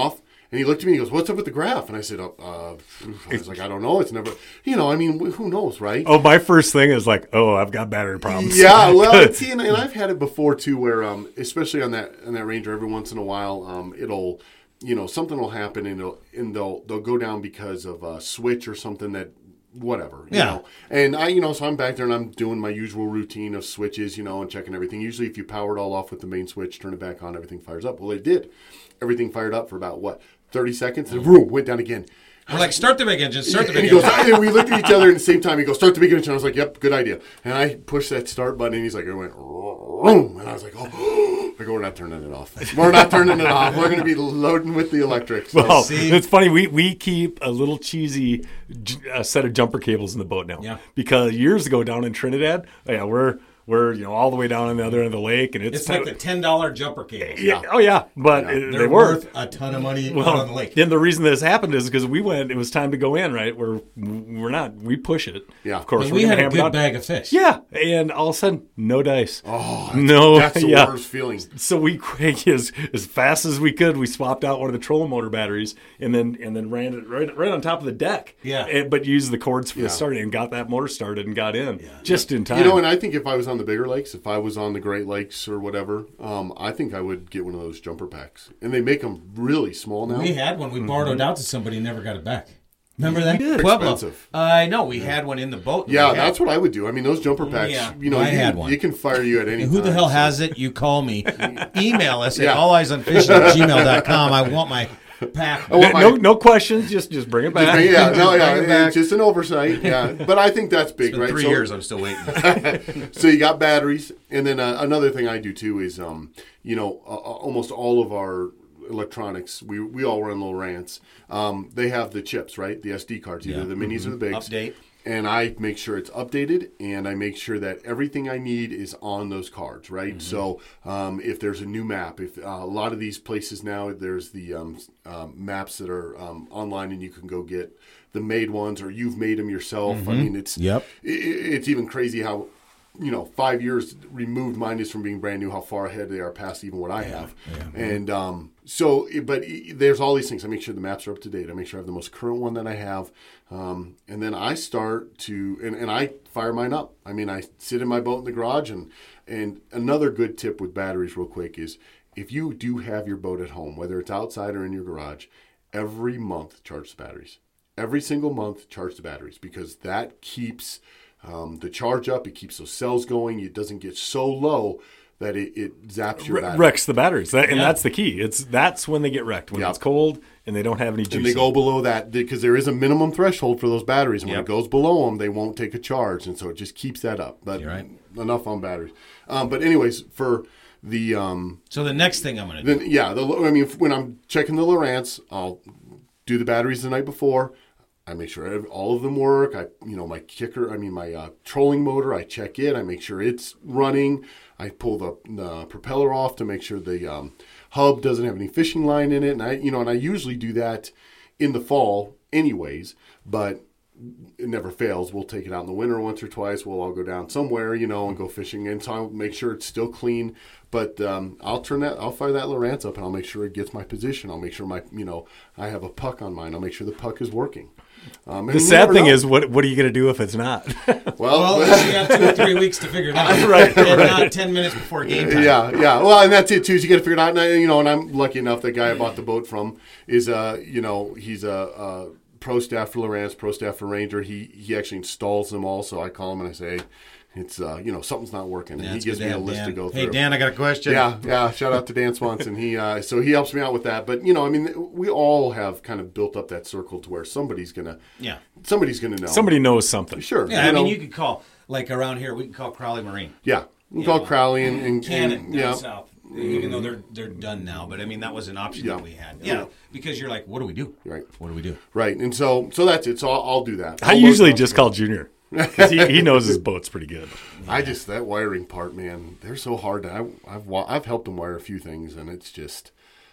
[SPEAKER 3] And he looked at me and he goes, what's up with the graph? And I said, oh, uh, I was like, I don't know. It's never, you know, I mean, who knows, right?
[SPEAKER 1] Oh, my first thing is like, oh, I've got battery problems.
[SPEAKER 3] Yeah, well, see, and, and I've had it before too, where um, especially on that on that Ranger, every once in a while, um, it'll, you know, something will happen and it'll, and they'll they'll go down because of a switch or something that. Whatever, you
[SPEAKER 2] yeah.
[SPEAKER 3] know. And I, you know, so I'm back there and I'm doing my usual routine of switches, you know, and checking everything. Usually if you power it all off with the main switch, turn it back on, everything fires up. Well, it did. Everything fired up for about, what, thirty seconds? And boom, went down again.
[SPEAKER 2] We're like, start the big engine, start the big
[SPEAKER 3] and he
[SPEAKER 2] engine.
[SPEAKER 3] goes, and we looked at each other at the same time. He goes, start the big engine. I was like, yep, good idea. And I pushed that start button and he's like, it went, boom. And I was like, oh, I go, we're not turning it off. We're not turning it off. We're going to be loading with the electric. So.
[SPEAKER 1] Well,
[SPEAKER 2] See?
[SPEAKER 1] it's funny. We, we keep a little cheesy uh, set of jumper cables in the boat now.
[SPEAKER 2] Yeah.
[SPEAKER 1] Because years ago down in Trinidad, yeah, we're we're you know all the way down on the other end of the lake, and it's,
[SPEAKER 2] It's like the ten dollar jumper cables.
[SPEAKER 1] yeah, oh yeah, but
[SPEAKER 3] Yeah.
[SPEAKER 1] it-
[SPEAKER 2] They're
[SPEAKER 1] they were.
[SPEAKER 2] worth a ton of money
[SPEAKER 1] Well,
[SPEAKER 2] out on the lake.
[SPEAKER 1] and the reason this happened is because we went. It was time to go in, right? We're we're not. We push it.
[SPEAKER 3] Yeah.
[SPEAKER 1] of course.
[SPEAKER 2] And
[SPEAKER 1] we're
[SPEAKER 2] we
[SPEAKER 1] gonna
[SPEAKER 2] had a
[SPEAKER 1] hammer it
[SPEAKER 2] good
[SPEAKER 1] out.
[SPEAKER 2] bag of fish.
[SPEAKER 1] Yeah, and all of a sudden, no dice.
[SPEAKER 3] Oh,
[SPEAKER 1] no,
[SPEAKER 3] that's the
[SPEAKER 1] yeah.
[SPEAKER 3] worst feeling.
[SPEAKER 1] So we as as fast as we could, we swapped out one of the trolling motor batteries, and then and then ran it right right on top of the deck.
[SPEAKER 2] Yeah.
[SPEAKER 1] And- but used the cords for
[SPEAKER 3] Yeah.
[SPEAKER 1] the starting and got that motor started and got in just in time.
[SPEAKER 3] You know, and I think if I was on the bigger lakes, if I was on the Great Lakes or whatever, um, I think I would get one of those jumper packs. And they make them really small now.
[SPEAKER 2] We had one. We borrowed it out to somebody and never got it back. Remember that?
[SPEAKER 1] did.
[SPEAKER 2] Pueblo.
[SPEAKER 3] Expensive.
[SPEAKER 2] I know. We had one in the boat.
[SPEAKER 3] Yeah,
[SPEAKER 2] We had-
[SPEAKER 3] that's what I would do. I mean, those jumper packs,
[SPEAKER 2] Yeah,
[SPEAKER 3] you know,
[SPEAKER 2] I
[SPEAKER 3] you,
[SPEAKER 2] had
[SPEAKER 3] can,
[SPEAKER 2] one.
[SPEAKER 3] you can fire you at any
[SPEAKER 2] Who
[SPEAKER 3] time.
[SPEAKER 2] the hell
[SPEAKER 3] so-
[SPEAKER 2] has it? You call me. Email us at
[SPEAKER 3] Yeah.
[SPEAKER 2] alleyesonfishing at gmail dot com. I want my pack.
[SPEAKER 3] I want my-
[SPEAKER 1] no, no questions. Just just bring it back.
[SPEAKER 3] yeah, no, yeah,
[SPEAKER 2] Bring it back.
[SPEAKER 3] it's just an oversight. Yeah, but I think that's big,
[SPEAKER 2] It's been
[SPEAKER 3] right?
[SPEAKER 2] three
[SPEAKER 3] So-
[SPEAKER 2] years. I'm still waiting.
[SPEAKER 3] so you got batteries, and then uh, another thing I do too is, um, you know, uh, almost all of our electronics, we we all run little rants. Um, they have the chips, right? The S D cards, either
[SPEAKER 2] Yeah.
[SPEAKER 3] the minis or the bigs.
[SPEAKER 2] Update.
[SPEAKER 3] And I make sure it's updated, and I make sure that everything I need is on those cards, right? So um, if there's a new map, if uh, a lot of these places now, there's the um, um, maps that are um, online, and you can go get the made ones, or you've made them yourself. I mean, it's
[SPEAKER 2] Yep.
[SPEAKER 3] i- it's even crazy how, you know, five years removed mine is from being brand new, how far ahead they are past even what I have. And um, so, but there's all these things. I make sure the maps are up to date. I make sure I have the most current one that I have. Um, and then I start to, and, and I fire mine up. I mean, I sit in my boat in the garage. And, and another good tip with batteries real quick is if you do have your boat at home, whether it's outside or in your garage, every month charge the batteries. Every single month charge the batteries, because that keeps um, the charge up. It keeps those cells going. It doesn't get so low that it, it zaps your
[SPEAKER 1] Re-
[SPEAKER 3] battery.
[SPEAKER 1] wrecks the batteries, that, and
[SPEAKER 2] Yeah.
[SPEAKER 1] that's the key. It's that's when they get wrecked when
[SPEAKER 3] Yeah.
[SPEAKER 1] it's cold and they don't have any juice.
[SPEAKER 3] And they
[SPEAKER 1] in
[SPEAKER 3] go
[SPEAKER 1] it.
[SPEAKER 3] below that because there is a minimum threshold for those batteries. And when
[SPEAKER 2] Yep.
[SPEAKER 3] it goes below them, they won't take a charge. And so it just keeps that up. But
[SPEAKER 2] You're right.
[SPEAKER 3] enough on batteries. Um, but anyways, for the um,
[SPEAKER 2] So the next thing I'm going to do.
[SPEAKER 3] then yeah, the I mean, when I'm checking the Lowrance, I'll do the batteries the night before. I make sure ev- all of them work. I, you know, my kicker, I mean, my uh, trolling motor, I check it. I make sure it's running. I pull the, the propeller off to make sure the um, hub doesn't have any fishing line in it. And I, you know, and I usually do that in the fall anyways, but it never fails. We'll take it out in the winter once or twice. We'll all go down somewhere, you know, and go fishing. And so I'll make sure it's still clean. But um, I'll turn that, I'll fire that Lowrance up, and I'll make sure it gets my position. I'll make sure my, you know, I have a puck on mine. I'll make sure the puck is working. Um, and
[SPEAKER 1] The
[SPEAKER 3] you
[SPEAKER 1] sad
[SPEAKER 3] never
[SPEAKER 1] thing
[SPEAKER 3] know.
[SPEAKER 1] is, what what are you going to do if it's not?
[SPEAKER 3] well,
[SPEAKER 2] Well, at least you have two or three weeks to figure it out.
[SPEAKER 1] Right,
[SPEAKER 2] And
[SPEAKER 1] right.
[SPEAKER 2] not ten minutes before game time.
[SPEAKER 3] yeah, yeah. Well, and that's it too. Is you got to figure it out. And I, you know, and I'm lucky enough. The guy I bought the boat from is, uh, you know, he's a, a pro staff for Lowrance, pro staff for Ranger. He he actually installs them all. So I call him and I say, it's uh, you know, something's not working, and
[SPEAKER 2] Yeah,
[SPEAKER 3] he
[SPEAKER 2] it's
[SPEAKER 3] gives
[SPEAKER 2] good
[SPEAKER 3] me
[SPEAKER 2] to
[SPEAKER 3] a
[SPEAKER 2] have
[SPEAKER 3] list
[SPEAKER 2] Dan.
[SPEAKER 3] to go through.
[SPEAKER 2] Hey, Dan, I got a question.
[SPEAKER 3] Yeah, yeah. Shout out to Dan Swanson. He uh, so he helps me out with that. But you know, I mean, we all have kind of built up that circle to where somebody's gonna,
[SPEAKER 2] Yeah.
[SPEAKER 3] somebody's gonna know.
[SPEAKER 1] Somebody knows something.
[SPEAKER 3] sure.
[SPEAKER 2] Yeah,
[SPEAKER 3] you
[SPEAKER 2] I mean,
[SPEAKER 3] know,
[SPEAKER 2] you could call, like around here, we can call Crowley Marine.
[SPEAKER 3] yeah. You
[SPEAKER 2] You
[SPEAKER 3] can call
[SPEAKER 2] know,
[SPEAKER 3] Crowley and, and,
[SPEAKER 2] Cannon
[SPEAKER 3] and
[SPEAKER 2] down
[SPEAKER 3] yeah.
[SPEAKER 2] south. Even though they're they're done now, but I mean that was an option
[SPEAKER 3] Yeah.
[SPEAKER 2] that we had. Yeah, because you're like, what do we do?
[SPEAKER 3] Right.
[SPEAKER 2] What do we do?
[SPEAKER 3] Right, and so so that's it. So I'll, I'll do that.
[SPEAKER 1] I
[SPEAKER 3] I'll
[SPEAKER 1] usually
[SPEAKER 3] load-
[SPEAKER 1] just call Junior. 'Cause he, he knows his boats pretty good.
[SPEAKER 3] I just that wiring part, man. They're so hard to. I, I've wa- I've helped them wire a few things, and it's just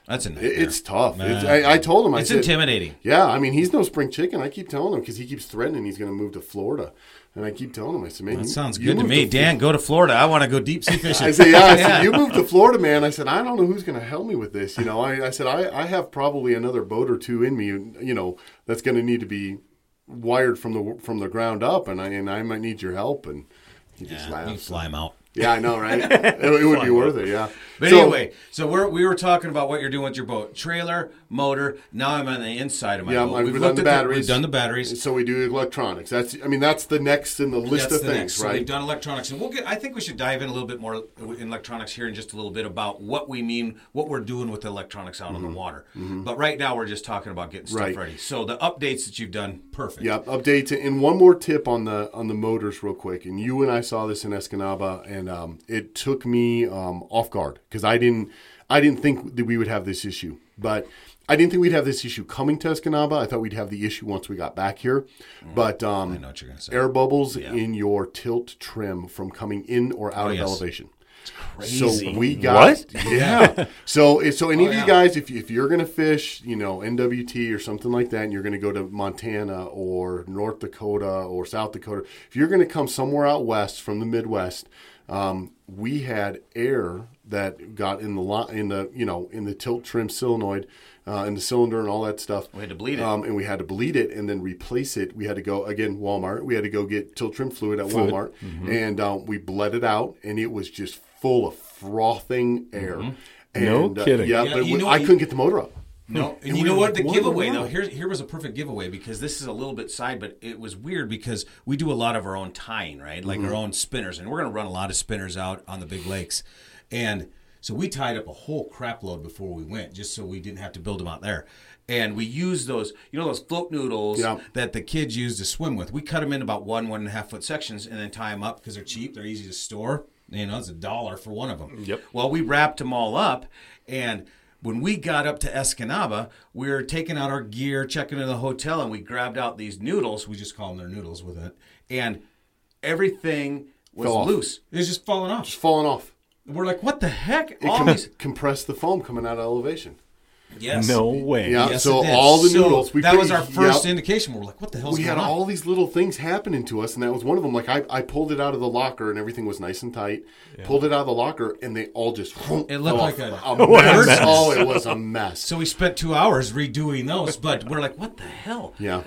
[SPEAKER 2] That's a nightmare.
[SPEAKER 3] It, it's tough.
[SPEAKER 2] Man.
[SPEAKER 3] It's, I, I told him. I
[SPEAKER 2] It's
[SPEAKER 3] said,
[SPEAKER 2] intimidating.
[SPEAKER 3] Yeah, I mean, he's no spring chicken. I keep telling him because he keeps threatening he's going to move to Florida, and I keep telling him. I said, man,
[SPEAKER 2] That
[SPEAKER 3] you,
[SPEAKER 2] sounds
[SPEAKER 3] you
[SPEAKER 2] good to
[SPEAKER 3] move
[SPEAKER 2] me.
[SPEAKER 3] To
[SPEAKER 2] Dan, go to Florida. I want to go deep sea fishing.
[SPEAKER 3] I said, yeah. I said, you moved to Florida, man. I said, I don't know who's going to help me with this. You know, I, I said, I, I have probably another boat or two in me. You know, that's going to need to be wired from the from the ground up, and I and I might need your help. And he
[SPEAKER 2] Yeah,
[SPEAKER 3] just
[SPEAKER 2] you
[SPEAKER 3] laughed.
[SPEAKER 2] fly him out.
[SPEAKER 3] Yeah, I know, right? it, it would be worth it, yeah.
[SPEAKER 2] But
[SPEAKER 3] So-
[SPEAKER 2] anyway, so we're, we were talking about what you're doing with your boat. Trailer, motor. Now I'm on the inside of my
[SPEAKER 3] Yeah,
[SPEAKER 2] boat.
[SPEAKER 3] I've
[SPEAKER 2] We've
[SPEAKER 3] done
[SPEAKER 2] looked
[SPEAKER 3] the
[SPEAKER 2] at
[SPEAKER 3] batteries.
[SPEAKER 2] we've done the batteries.
[SPEAKER 3] So we do electronics. That's, I mean, that's the next in the list
[SPEAKER 2] That's
[SPEAKER 3] of
[SPEAKER 2] the
[SPEAKER 3] things,
[SPEAKER 2] next. So
[SPEAKER 3] right?
[SPEAKER 2] we've done electronics, and we'll get. I think we should dive in a little bit more in electronics here in just a little bit about what we mean, what we're doing with electronics out on the water. But right now, we're just talking about getting stuff
[SPEAKER 3] Mm-hmm. Right.
[SPEAKER 2] ready. So the updates that you've done, perfect.
[SPEAKER 3] Yep, updates. And one more tip on the on the motors, real quick. And you and I saw this in Escanaba, and um, it took me um, off guard because I didn't I didn't think that we would have this issue, but. I didn't think we'd have this issue coming to Escanaba. I thought we'd have the issue once we got back here. But um,
[SPEAKER 2] I know what you're gonna say.
[SPEAKER 3] air bubbles
[SPEAKER 2] Yeah.
[SPEAKER 3] in your tilt trim from coming in or out
[SPEAKER 2] Oh,
[SPEAKER 3] of
[SPEAKER 2] yes.
[SPEAKER 3] elevation.
[SPEAKER 2] Crazy.
[SPEAKER 3] So we got
[SPEAKER 1] What?
[SPEAKER 3] yeah. So so any
[SPEAKER 2] Oh,
[SPEAKER 3] of
[SPEAKER 2] yeah.
[SPEAKER 3] you guys, if you, if you're gonna fish, you know N W T or something like that, and you're gonna go to Montana or North Dakota or South Dakota, if you're gonna come somewhere out west from the Midwest, um, we had air that got in the lo- in the you know in the tilt trim solenoid. Uh, and the cylinder and all that stuff.
[SPEAKER 2] We had to bleed it.
[SPEAKER 3] Um, and we had to bleed it and then replace it. We had to go, again, Walmart. We had to go get tilt trim fluid at Walmart.
[SPEAKER 2] Mm-hmm.
[SPEAKER 3] And um, we bled it out, and it was just full of frothing air. And,
[SPEAKER 1] No
[SPEAKER 3] uh,
[SPEAKER 1] kidding.
[SPEAKER 3] yeah,
[SPEAKER 2] Yeah,
[SPEAKER 3] but
[SPEAKER 2] you
[SPEAKER 3] we-
[SPEAKER 2] know
[SPEAKER 3] I
[SPEAKER 2] what-
[SPEAKER 3] couldn't get the motor up.
[SPEAKER 2] No, and,
[SPEAKER 3] And
[SPEAKER 2] you
[SPEAKER 3] we
[SPEAKER 2] know
[SPEAKER 3] were
[SPEAKER 2] what?
[SPEAKER 3] like,
[SPEAKER 2] The
[SPEAKER 3] what in the
[SPEAKER 2] giveaway though.
[SPEAKER 3] world?
[SPEAKER 2] Here, here was a perfect giveaway because this is a little bit side, but it was weird because we do a lot of our own tying, right? Like
[SPEAKER 3] Mm-hmm.
[SPEAKER 2] our own spinners, and we're going to run a lot of spinners out on the big lakes, and so we tied up a whole crap load before we went, just so we didn't have to build them out there. And we used those, you know, those float noodles
[SPEAKER 3] Yeah.
[SPEAKER 2] that the kids use to swim with. We cut them in about one, one and a half foot sections, and then tie them up because they're cheap. They're easy to store. You know, it's a dollar for one of them.
[SPEAKER 1] Yep.
[SPEAKER 2] Well, we wrapped them all up, and when we got up to Escanaba, we were taking out our gear, checking into the hotel, and we grabbed out these noodles. We just call them their noodles with it, and everything was
[SPEAKER 3] Fell off.
[SPEAKER 2] loose. It was just falling off.
[SPEAKER 3] Just falling off.
[SPEAKER 2] We're like, what the heck?
[SPEAKER 3] It
[SPEAKER 2] All
[SPEAKER 3] com-
[SPEAKER 2] these,
[SPEAKER 3] compressed the foam coming out of elevation.
[SPEAKER 2] yes,
[SPEAKER 1] No way.
[SPEAKER 3] Yeah.
[SPEAKER 2] Yes,
[SPEAKER 3] so
[SPEAKER 2] it did.
[SPEAKER 3] all the
[SPEAKER 2] So
[SPEAKER 3] noodles. We
[SPEAKER 2] that
[SPEAKER 3] put-
[SPEAKER 2] was our first
[SPEAKER 3] yep.
[SPEAKER 2] indication. We're like, what the hell's
[SPEAKER 3] We
[SPEAKER 2] going
[SPEAKER 3] had
[SPEAKER 2] on?
[SPEAKER 3] all these little things happening to us, and that was one of them. Like I, I pulled it out of the locker, and everything was nice and tight. Pulled it out of the locker, and they all just
[SPEAKER 2] It looked
[SPEAKER 3] fell
[SPEAKER 2] like
[SPEAKER 3] off.
[SPEAKER 2] a-
[SPEAKER 3] a mess.
[SPEAKER 1] mess.
[SPEAKER 3] Oh, it was a mess.
[SPEAKER 2] So we spent two hours redoing those, but we're like, what the hell?
[SPEAKER 3] Yeah.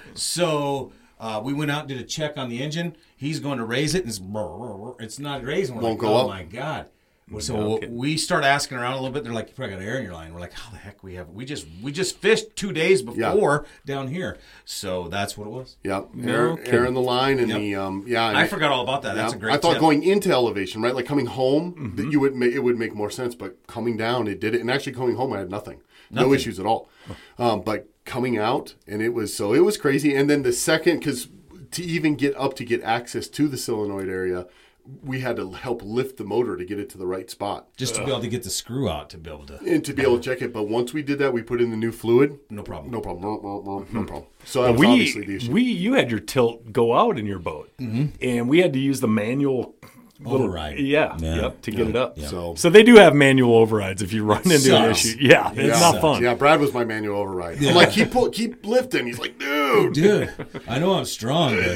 [SPEAKER 2] So uh, we went out and did a check on the engine. He's going to raise it, and it's, it's not raising. We're
[SPEAKER 3] Won't
[SPEAKER 2] like,
[SPEAKER 3] go
[SPEAKER 2] oh
[SPEAKER 3] up.
[SPEAKER 2] my god. So
[SPEAKER 1] Okay.
[SPEAKER 2] we start asking around a little bit. They're like, "You probably got air in your line." We're like, "How the heck we have? We just we just fished two days before down here." So that's what it was.
[SPEAKER 3] Yep.
[SPEAKER 1] No
[SPEAKER 3] air,
[SPEAKER 1] kidding.
[SPEAKER 3] air in the line, and
[SPEAKER 2] Yep.
[SPEAKER 3] the um, yeah. and
[SPEAKER 2] I
[SPEAKER 3] it-
[SPEAKER 2] forgot all about that. That's
[SPEAKER 3] yeah.
[SPEAKER 2] a great.
[SPEAKER 3] I thought
[SPEAKER 2] tip.
[SPEAKER 3] going into elevation, right, like coming home,
[SPEAKER 1] Mm-hmm.
[SPEAKER 3] that you would ma- it would make more sense. But coming down, it did it. And actually, coming home, I had nothing, no
[SPEAKER 2] Nothing.
[SPEAKER 3] issues at all. Um, but coming out, and it was so it was crazy. And then the second, because to even get up to get access to the solenoid area, we had to help lift the motor to get it to the right spot
[SPEAKER 2] just to be able to get the screw out to be able to.
[SPEAKER 3] and to be able to check it. But once we did that, we put in the new fluid.
[SPEAKER 2] No problem.
[SPEAKER 3] No problem. No, no, no, no problem. So that was
[SPEAKER 1] we
[SPEAKER 3] obviously the issue.
[SPEAKER 1] we you had your tilt go out in your boat, and we had to use the manual little-
[SPEAKER 2] Override.
[SPEAKER 1] Yeah,
[SPEAKER 2] Yeah.
[SPEAKER 1] yep, to get it up.
[SPEAKER 3] So-
[SPEAKER 1] So they do have manual overrides if you run into an
[SPEAKER 2] Sucks.
[SPEAKER 1] issue. Yeah, it's
[SPEAKER 2] Yeah.
[SPEAKER 1] not
[SPEAKER 2] Sucks.
[SPEAKER 1] fun.
[SPEAKER 3] Yeah, Brad was my manual override. I'm like, keep pull, keep lifting. He's like, dude.
[SPEAKER 2] Dude, I know I'm strong, but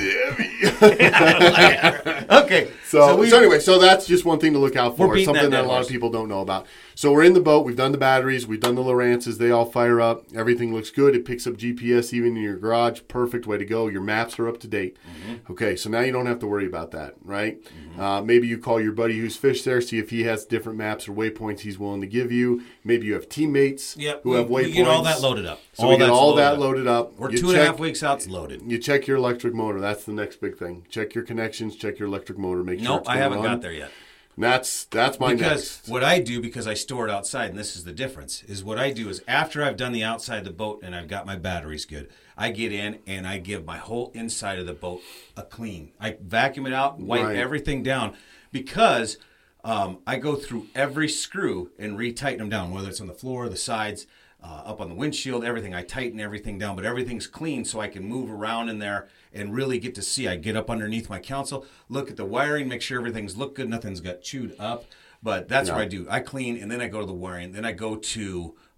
[SPEAKER 2] okay.
[SPEAKER 3] So,
[SPEAKER 2] we-
[SPEAKER 3] so anyway, so that's just one thing to look out
[SPEAKER 2] We're
[SPEAKER 3] for.
[SPEAKER 2] beating
[SPEAKER 3] Something
[SPEAKER 2] that
[SPEAKER 3] that,
[SPEAKER 2] dead
[SPEAKER 3] a lot
[SPEAKER 2] horse.
[SPEAKER 3] of people don't know about. So we're in the boat. We've done the batteries. We've done the Lowrances. They all fire up. Everything looks good. It picks up G P S even in your garage. Perfect way to go. Your maps are up to date.
[SPEAKER 2] Mm-hmm.
[SPEAKER 3] Okay, so now you don't have to worry about that, right? Uh, maybe you call your buddy who's fished there, see if he has different maps or waypoints he's willing to give you. Maybe you have teammates
[SPEAKER 2] Yep,
[SPEAKER 3] who
[SPEAKER 2] we,
[SPEAKER 3] have waypoints.
[SPEAKER 2] we get all that loaded up.
[SPEAKER 3] So we get
[SPEAKER 2] that's
[SPEAKER 3] all
[SPEAKER 2] loaded
[SPEAKER 3] that
[SPEAKER 2] up.
[SPEAKER 3] loaded up.
[SPEAKER 2] We're
[SPEAKER 3] You
[SPEAKER 2] two and a half
[SPEAKER 3] check-
[SPEAKER 2] weeks out. It's loaded.
[SPEAKER 3] You check your electric motor. That's the next big thing. Check your connections. Check your electric motor. Make sure
[SPEAKER 2] Nope,
[SPEAKER 3] it's
[SPEAKER 2] I
[SPEAKER 3] gonna
[SPEAKER 2] haven't
[SPEAKER 3] run.
[SPEAKER 2] got there yet.
[SPEAKER 3] And that's that's my
[SPEAKER 2] Because
[SPEAKER 3] next.
[SPEAKER 2] what I do, because I store it outside, and this is the difference, is what I do is after I've done the outside of the boat and I've got my batteries good, I get in and I give my whole inside of the boat a clean. I vacuum it out, wipe
[SPEAKER 3] Right.
[SPEAKER 2] everything down, because um, I go through every screw and retighten them down, whether it's on the floor, the sides, uh, up on the windshield, everything. I tighten everything down, but everything's clean so I can move around in there and really get to see. I get up underneath my console, look at the wiring, make sure everything's look good, nothing's got chewed up. But that's
[SPEAKER 3] Yeah.
[SPEAKER 2] what I do. I clean and then I go to the wiring. Then I go to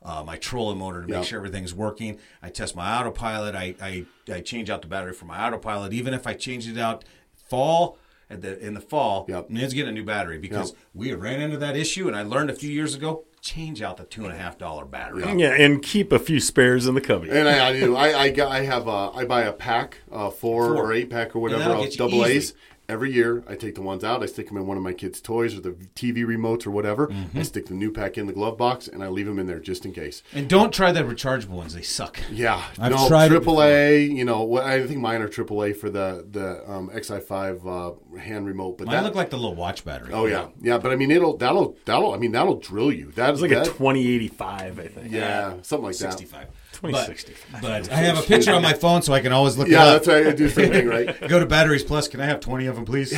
[SPEAKER 2] uh, my trolling motor to make
[SPEAKER 3] Yep.
[SPEAKER 2] sure everything's working. I test my autopilot. I, I I change out the battery for my autopilot. Even if I change it out fall at the in the fall,
[SPEAKER 3] Yep.
[SPEAKER 2] it's getting a new battery because
[SPEAKER 3] Yep.
[SPEAKER 2] we ran into that issue, and I learned a few years ago. Change out the two and a half dollar battery.
[SPEAKER 1] Yeah, and keep a few spares in the cubby.
[SPEAKER 3] And I, I do. I I, got, I have uh, I buy a pack, uh, four,
[SPEAKER 2] Four.
[SPEAKER 3] or eight pack or whatever,
[SPEAKER 2] that'll
[SPEAKER 3] of
[SPEAKER 2] get you
[SPEAKER 3] double A's.
[SPEAKER 2] easily.
[SPEAKER 3] Every year, I take the ones out. I stick them in one of my kids' toys or the T V remotes or whatever.
[SPEAKER 2] Mm-hmm.
[SPEAKER 3] I stick the new pack in the glove box, and I leave them in there just in case.
[SPEAKER 2] And don't try the rechargeable ones; they suck.
[SPEAKER 3] Yeah,
[SPEAKER 2] I've
[SPEAKER 3] no,
[SPEAKER 2] tried it
[SPEAKER 3] triple A. You know, what I think mine are triple A for the the um, X I five uh, hand remote. But
[SPEAKER 2] Mine
[SPEAKER 3] that
[SPEAKER 2] look like the little watch battery.
[SPEAKER 3] oh yeah, yeah. But I mean, it'll that'll that'll. I mean, that'll drill you. That's
[SPEAKER 1] It's like
[SPEAKER 3] that,
[SPEAKER 1] a twenty eighty-five, I think.
[SPEAKER 3] yeah, something like that.
[SPEAKER 2] sixty-five.
[SPEAKER 1] twenty sixty.
[SPEAKER 2] But I have a picture on my phone, so I can always look
[SPEAKER 3] Yeah,
[SPEAKER 2] it up.
[SPEAKER 3] that's right. I do the same thing, right?
[SPEAKER 2] Go to Batteries Plus. Can I have twenty of them, please?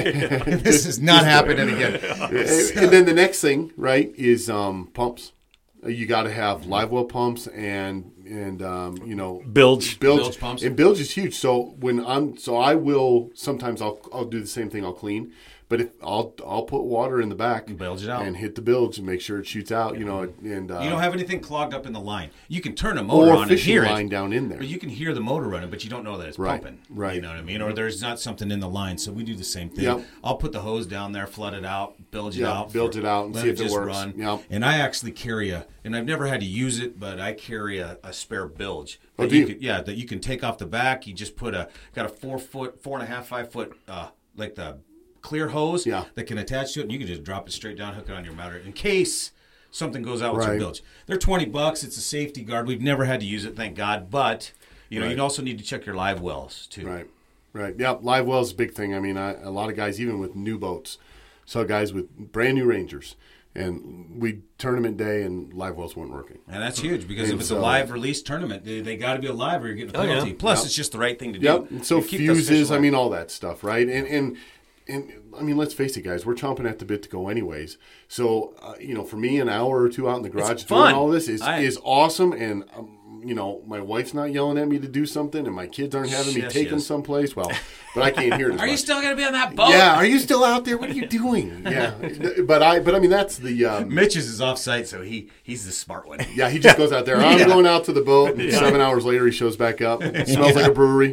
[SPEAKER 2] This is not happening again.
[SPEAKER 3] and, and then the next thing, right, is um, pumps. Uh, You got to have live well pumps and and um, you know
[SPEAKER 1] Bilge.
[SPEAKER 3] bilge,
[SPEAKER 2] Bilge pumps.
[SPEAKER 3] And bilge is huge. So when I'm so I will sometimes I'll I'll do the same thing. I'll clean, but if I'll I'll put water in the back
[SPEAKER 2] Bilge it out.
[SPEAKER 3] and hit the bilge and make sure it shoots out. You know, and uh,
[SPEAKER 2] You don't have anything clogged up in the line. You can turn a motor
[SPEAKER 3] or
[SPEAKER 2] on and
[SPEAKER 3] fishing
[SPEAKER 2] hear
[SPEAKER 3] line
[SPEAKER 2] it.
[SPEAKER 3] down in there.
[SPEAKER 2] But you can hear the motor running, but you don't know that it's
[SPEAKER 3] Right,
[SPEAKER 2] pumping.
[SPEAKER 3] right.
[SPEAKER 2] You know what I mean? Or there's not something in the line. So we do the same thing.
[SPEAKER 3] Yep.
[SPEAKER 2] I'll put the hose down there, flood it out, bilge it
[SPEAKER 3] Yeah,
[SPEAKER 2] out.
[SPEAKER 3] bilge
[SPEAKER 2] for-
[SPEAKER 3] it out and
[SPEAKER 2] let
[SPEAKER 3] see if it
[SPEAKER 2] just
[SPEAKER 3] works.
[SPEAKER 2] Run.
[SPEAKER 3] Yep.
[SPEAKER 2] And I actually carry a, and I've never had to use it, but I carry a, a spare bilge.
[SPEAKER 3] Oh,
[SPEAKER 2] that
[SPEAKER 3] do you?
[SPEAKER 2] Could, yeah, that you can take off the back. You just put a, got a four foot, four and a half, five foot, uh, like the clear hose
[SPEAKER 3] Yeah.
[SPEAKER 2] that can attach to it, and you can just drop it straight down, hook it on your motor in case something goes out with your
[SPEAKER 3] Right.
[SPEAKER 2] bilge. They're twenty bucks. It's a safety guard. We've never had to use it, thank God. But you know,
[SPEAKER 3] Right.
[SPEAKER 2] you also need to check your live wells too.
[SPEAKER 3] Right, right. Yeah, live well is a big thing. I mean, I, a lot of guys, even with new boats, saw guys with brand new Rangers, and we tournament day and live wells weren't working.
[SPEAKER 2] And that's huge because
[SPEAKER 3] And
[SPEAKER 2] if it's
[SPEAKER 3] so-
[SPEAKER 2] a live release tournament, they, they got to be alive or you're getting a
[SPEAKER 1] Oh, yeah.
[SPEAKER 2] penalty. Plus,
[SPEAKER 3] Yep.
[SPEAKER 2] it's just the right thing to do.
[SPEAKER 3] Yep. And so
[SPEAKER 2] You keep those fish
[SPEAKER 3] fuses, I
[SPEAKER 2] alive.
[SPEAKER 3] mean, all that stuff, right? And and and I mean, let's face it, guys, we're chomping at the bit to go anyways. So, uh, you know, for me, an hour or two out in the garage
[SPEAKER 2] fun.
[SPEAKER 3] doing all this is
[SPEAKER 2] I-
[SPEAKER 3] is awesome, and um, you know, my wife's not yelling at me to do something, and my kids aren't having me
[SPEAKER 2] Yes,
[SPEAKER 3] take them
[SPEAKER 2] yes.
[SPEAKER 3] someplace. Well, but I can't hear it. As
[SPEAKER 2] Are you
[SPEAKER 3] much.
[SPEAKER 2] still going to be on that boat?
[SPEAKER 3] Yeah, are you still out there? What are you doing? Yeah, but I, but I mean, that's the. Um,
[SPEAKER 2] Mitch's is off site, so he he's the smart one.
[SPEAKER 3] yeah, he just goes out there. I'm
[SPEAKER 2] Yeah.
[SPEAKER 3] going out to the boat. And Seven hours later, he shows back up. It smells like a brewery.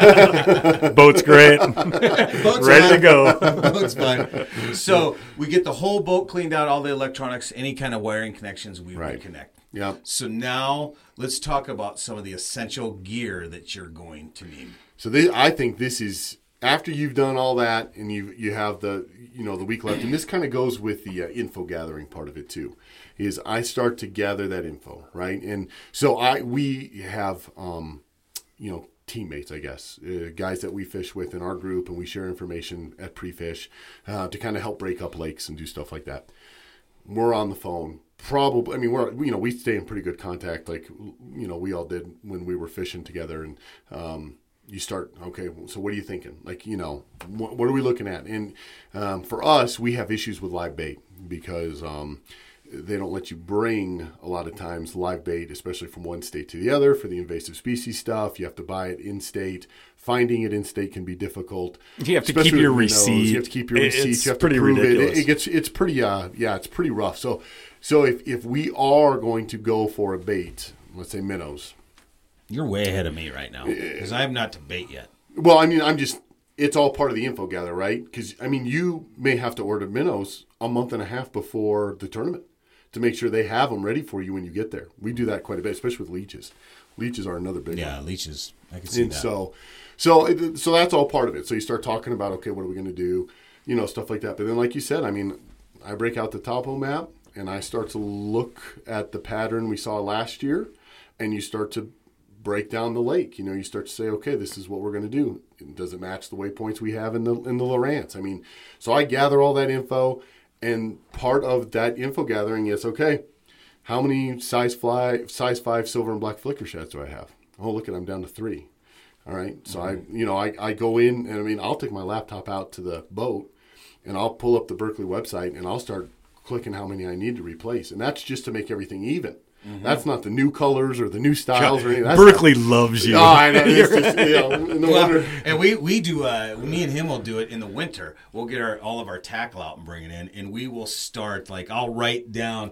[SPEAKER 1] Boat's great.
[SPEAKER 2] Boat's
[SPEAKER 1] Ready to
[SPEAKER 2] fine.
[SPEAKER 1] go.
[SPEAKER 2] Boat's fine. So we get the whole boat cleaned out, all the electronics, any kind of wiring connections we
[SPEAKER 3] Right.
[SPEAKER 2] reconnect.
[SPEAKER 3] Yeah.
[SPEAKER 2] So now let's talk about some of the essential gear that you're going to need.
[SPEAKER 3] So this, I think this is after you've done all that and you you have the you know the week left, and this kind of goes with the uh, info gathering part of it too. Is I start to gather that info, right? And so I we have um, you know teammates, I guess, uh, guys that we fish with in our group, and we share information at pre-fish uh, to kind of help break up lakes and do stuff like that. We're on the phone. Probably, I mean, we're you know we stay in pretty good contact, like you know we all did when we were fishing together, and um, you start okay. So what are you thinking? Like you know, what, what are we looking at? And um, for us, we have issues with live bait because um, they don't let you bring a lot of times live bait, especially from one state to the other for the invasive species stuff. You have to buy it in state. Finding it in state can be difficult.
[SPEAKER 1] You have to
[SPEAKER 3] especially
[SPEAKER 1] keep your
[SPEAKER 3] with minnows.
[SPEAKER 1] receipt.
[SPEAKER 3] You have to keep your
[SPEAKER 1] It-
[SPEAKER 3] receipts.
[SPEAKER 1] it's
[SPEAKER 3] You have
[SPEAKER 1] pretty
[SPEAKER 3] to prove
[SPEAKER 1] ridiculous.
[SPEAKER 3] it. It, it gets it's pretty uh yeah it's pretty rough. So so if if we are going to go for a bait, let's say minnows.
[SPEAKER 2] You're way ahead of me right now because I have not to bait yet.
[SPEAKER 3] Well, I mean, I'm just it's all part of the info gather, right? Because I mean, you may have to order minnows a month and a half before the tournament to make sure they have them ready for you when you get there. We do that quite a bit, especially with leeches. Leeches are another big
[SPEAKER 2] Yeah,
[SPEAKER 3] one.
[SPEAKER 2] leeches. I can see
[SPEAKER 3] And
[SPEAKER 2] that.
[SPEAKER 3] so, so, it- so that's all part of it. So you start talking about, okay, what are we going to do? You know, stuff like that. But then, like you said, I mean, I break out the topo map and I start to look at the pattern we saw last year, and you start to break down the lake. You know, you start to say, okay, this is what we're going to do. Does it match the waypoints we have in the in the Lowrance? I mean, so I gather all that info, and part of that info gathering is, okay, how many size fly, size five silver and black flicker sheds do I have? Oh, look at, I'm down to three. All right. So I, you know, I, I go in and I mean, I'll take my laptop out to the boat and I'll pull up the Berkeley website and I'll start clicking how many I need to replace. And that's just to make everything even. Mm-hmm. That's not the new colors or the new styles or anything. That's
[SPEAKER 1] Berkeley loves you.
[SPEAKER 3] Not, oh, I know. It's just, you know, no
[SPEAKER 2] Well,
[SPEAKER 3] wonder.
[SPEAKER 2] and we we do. Uh, me and him will do it in the winter. We'll get our all of our tackle out and bring it in, and we will start like I'll write down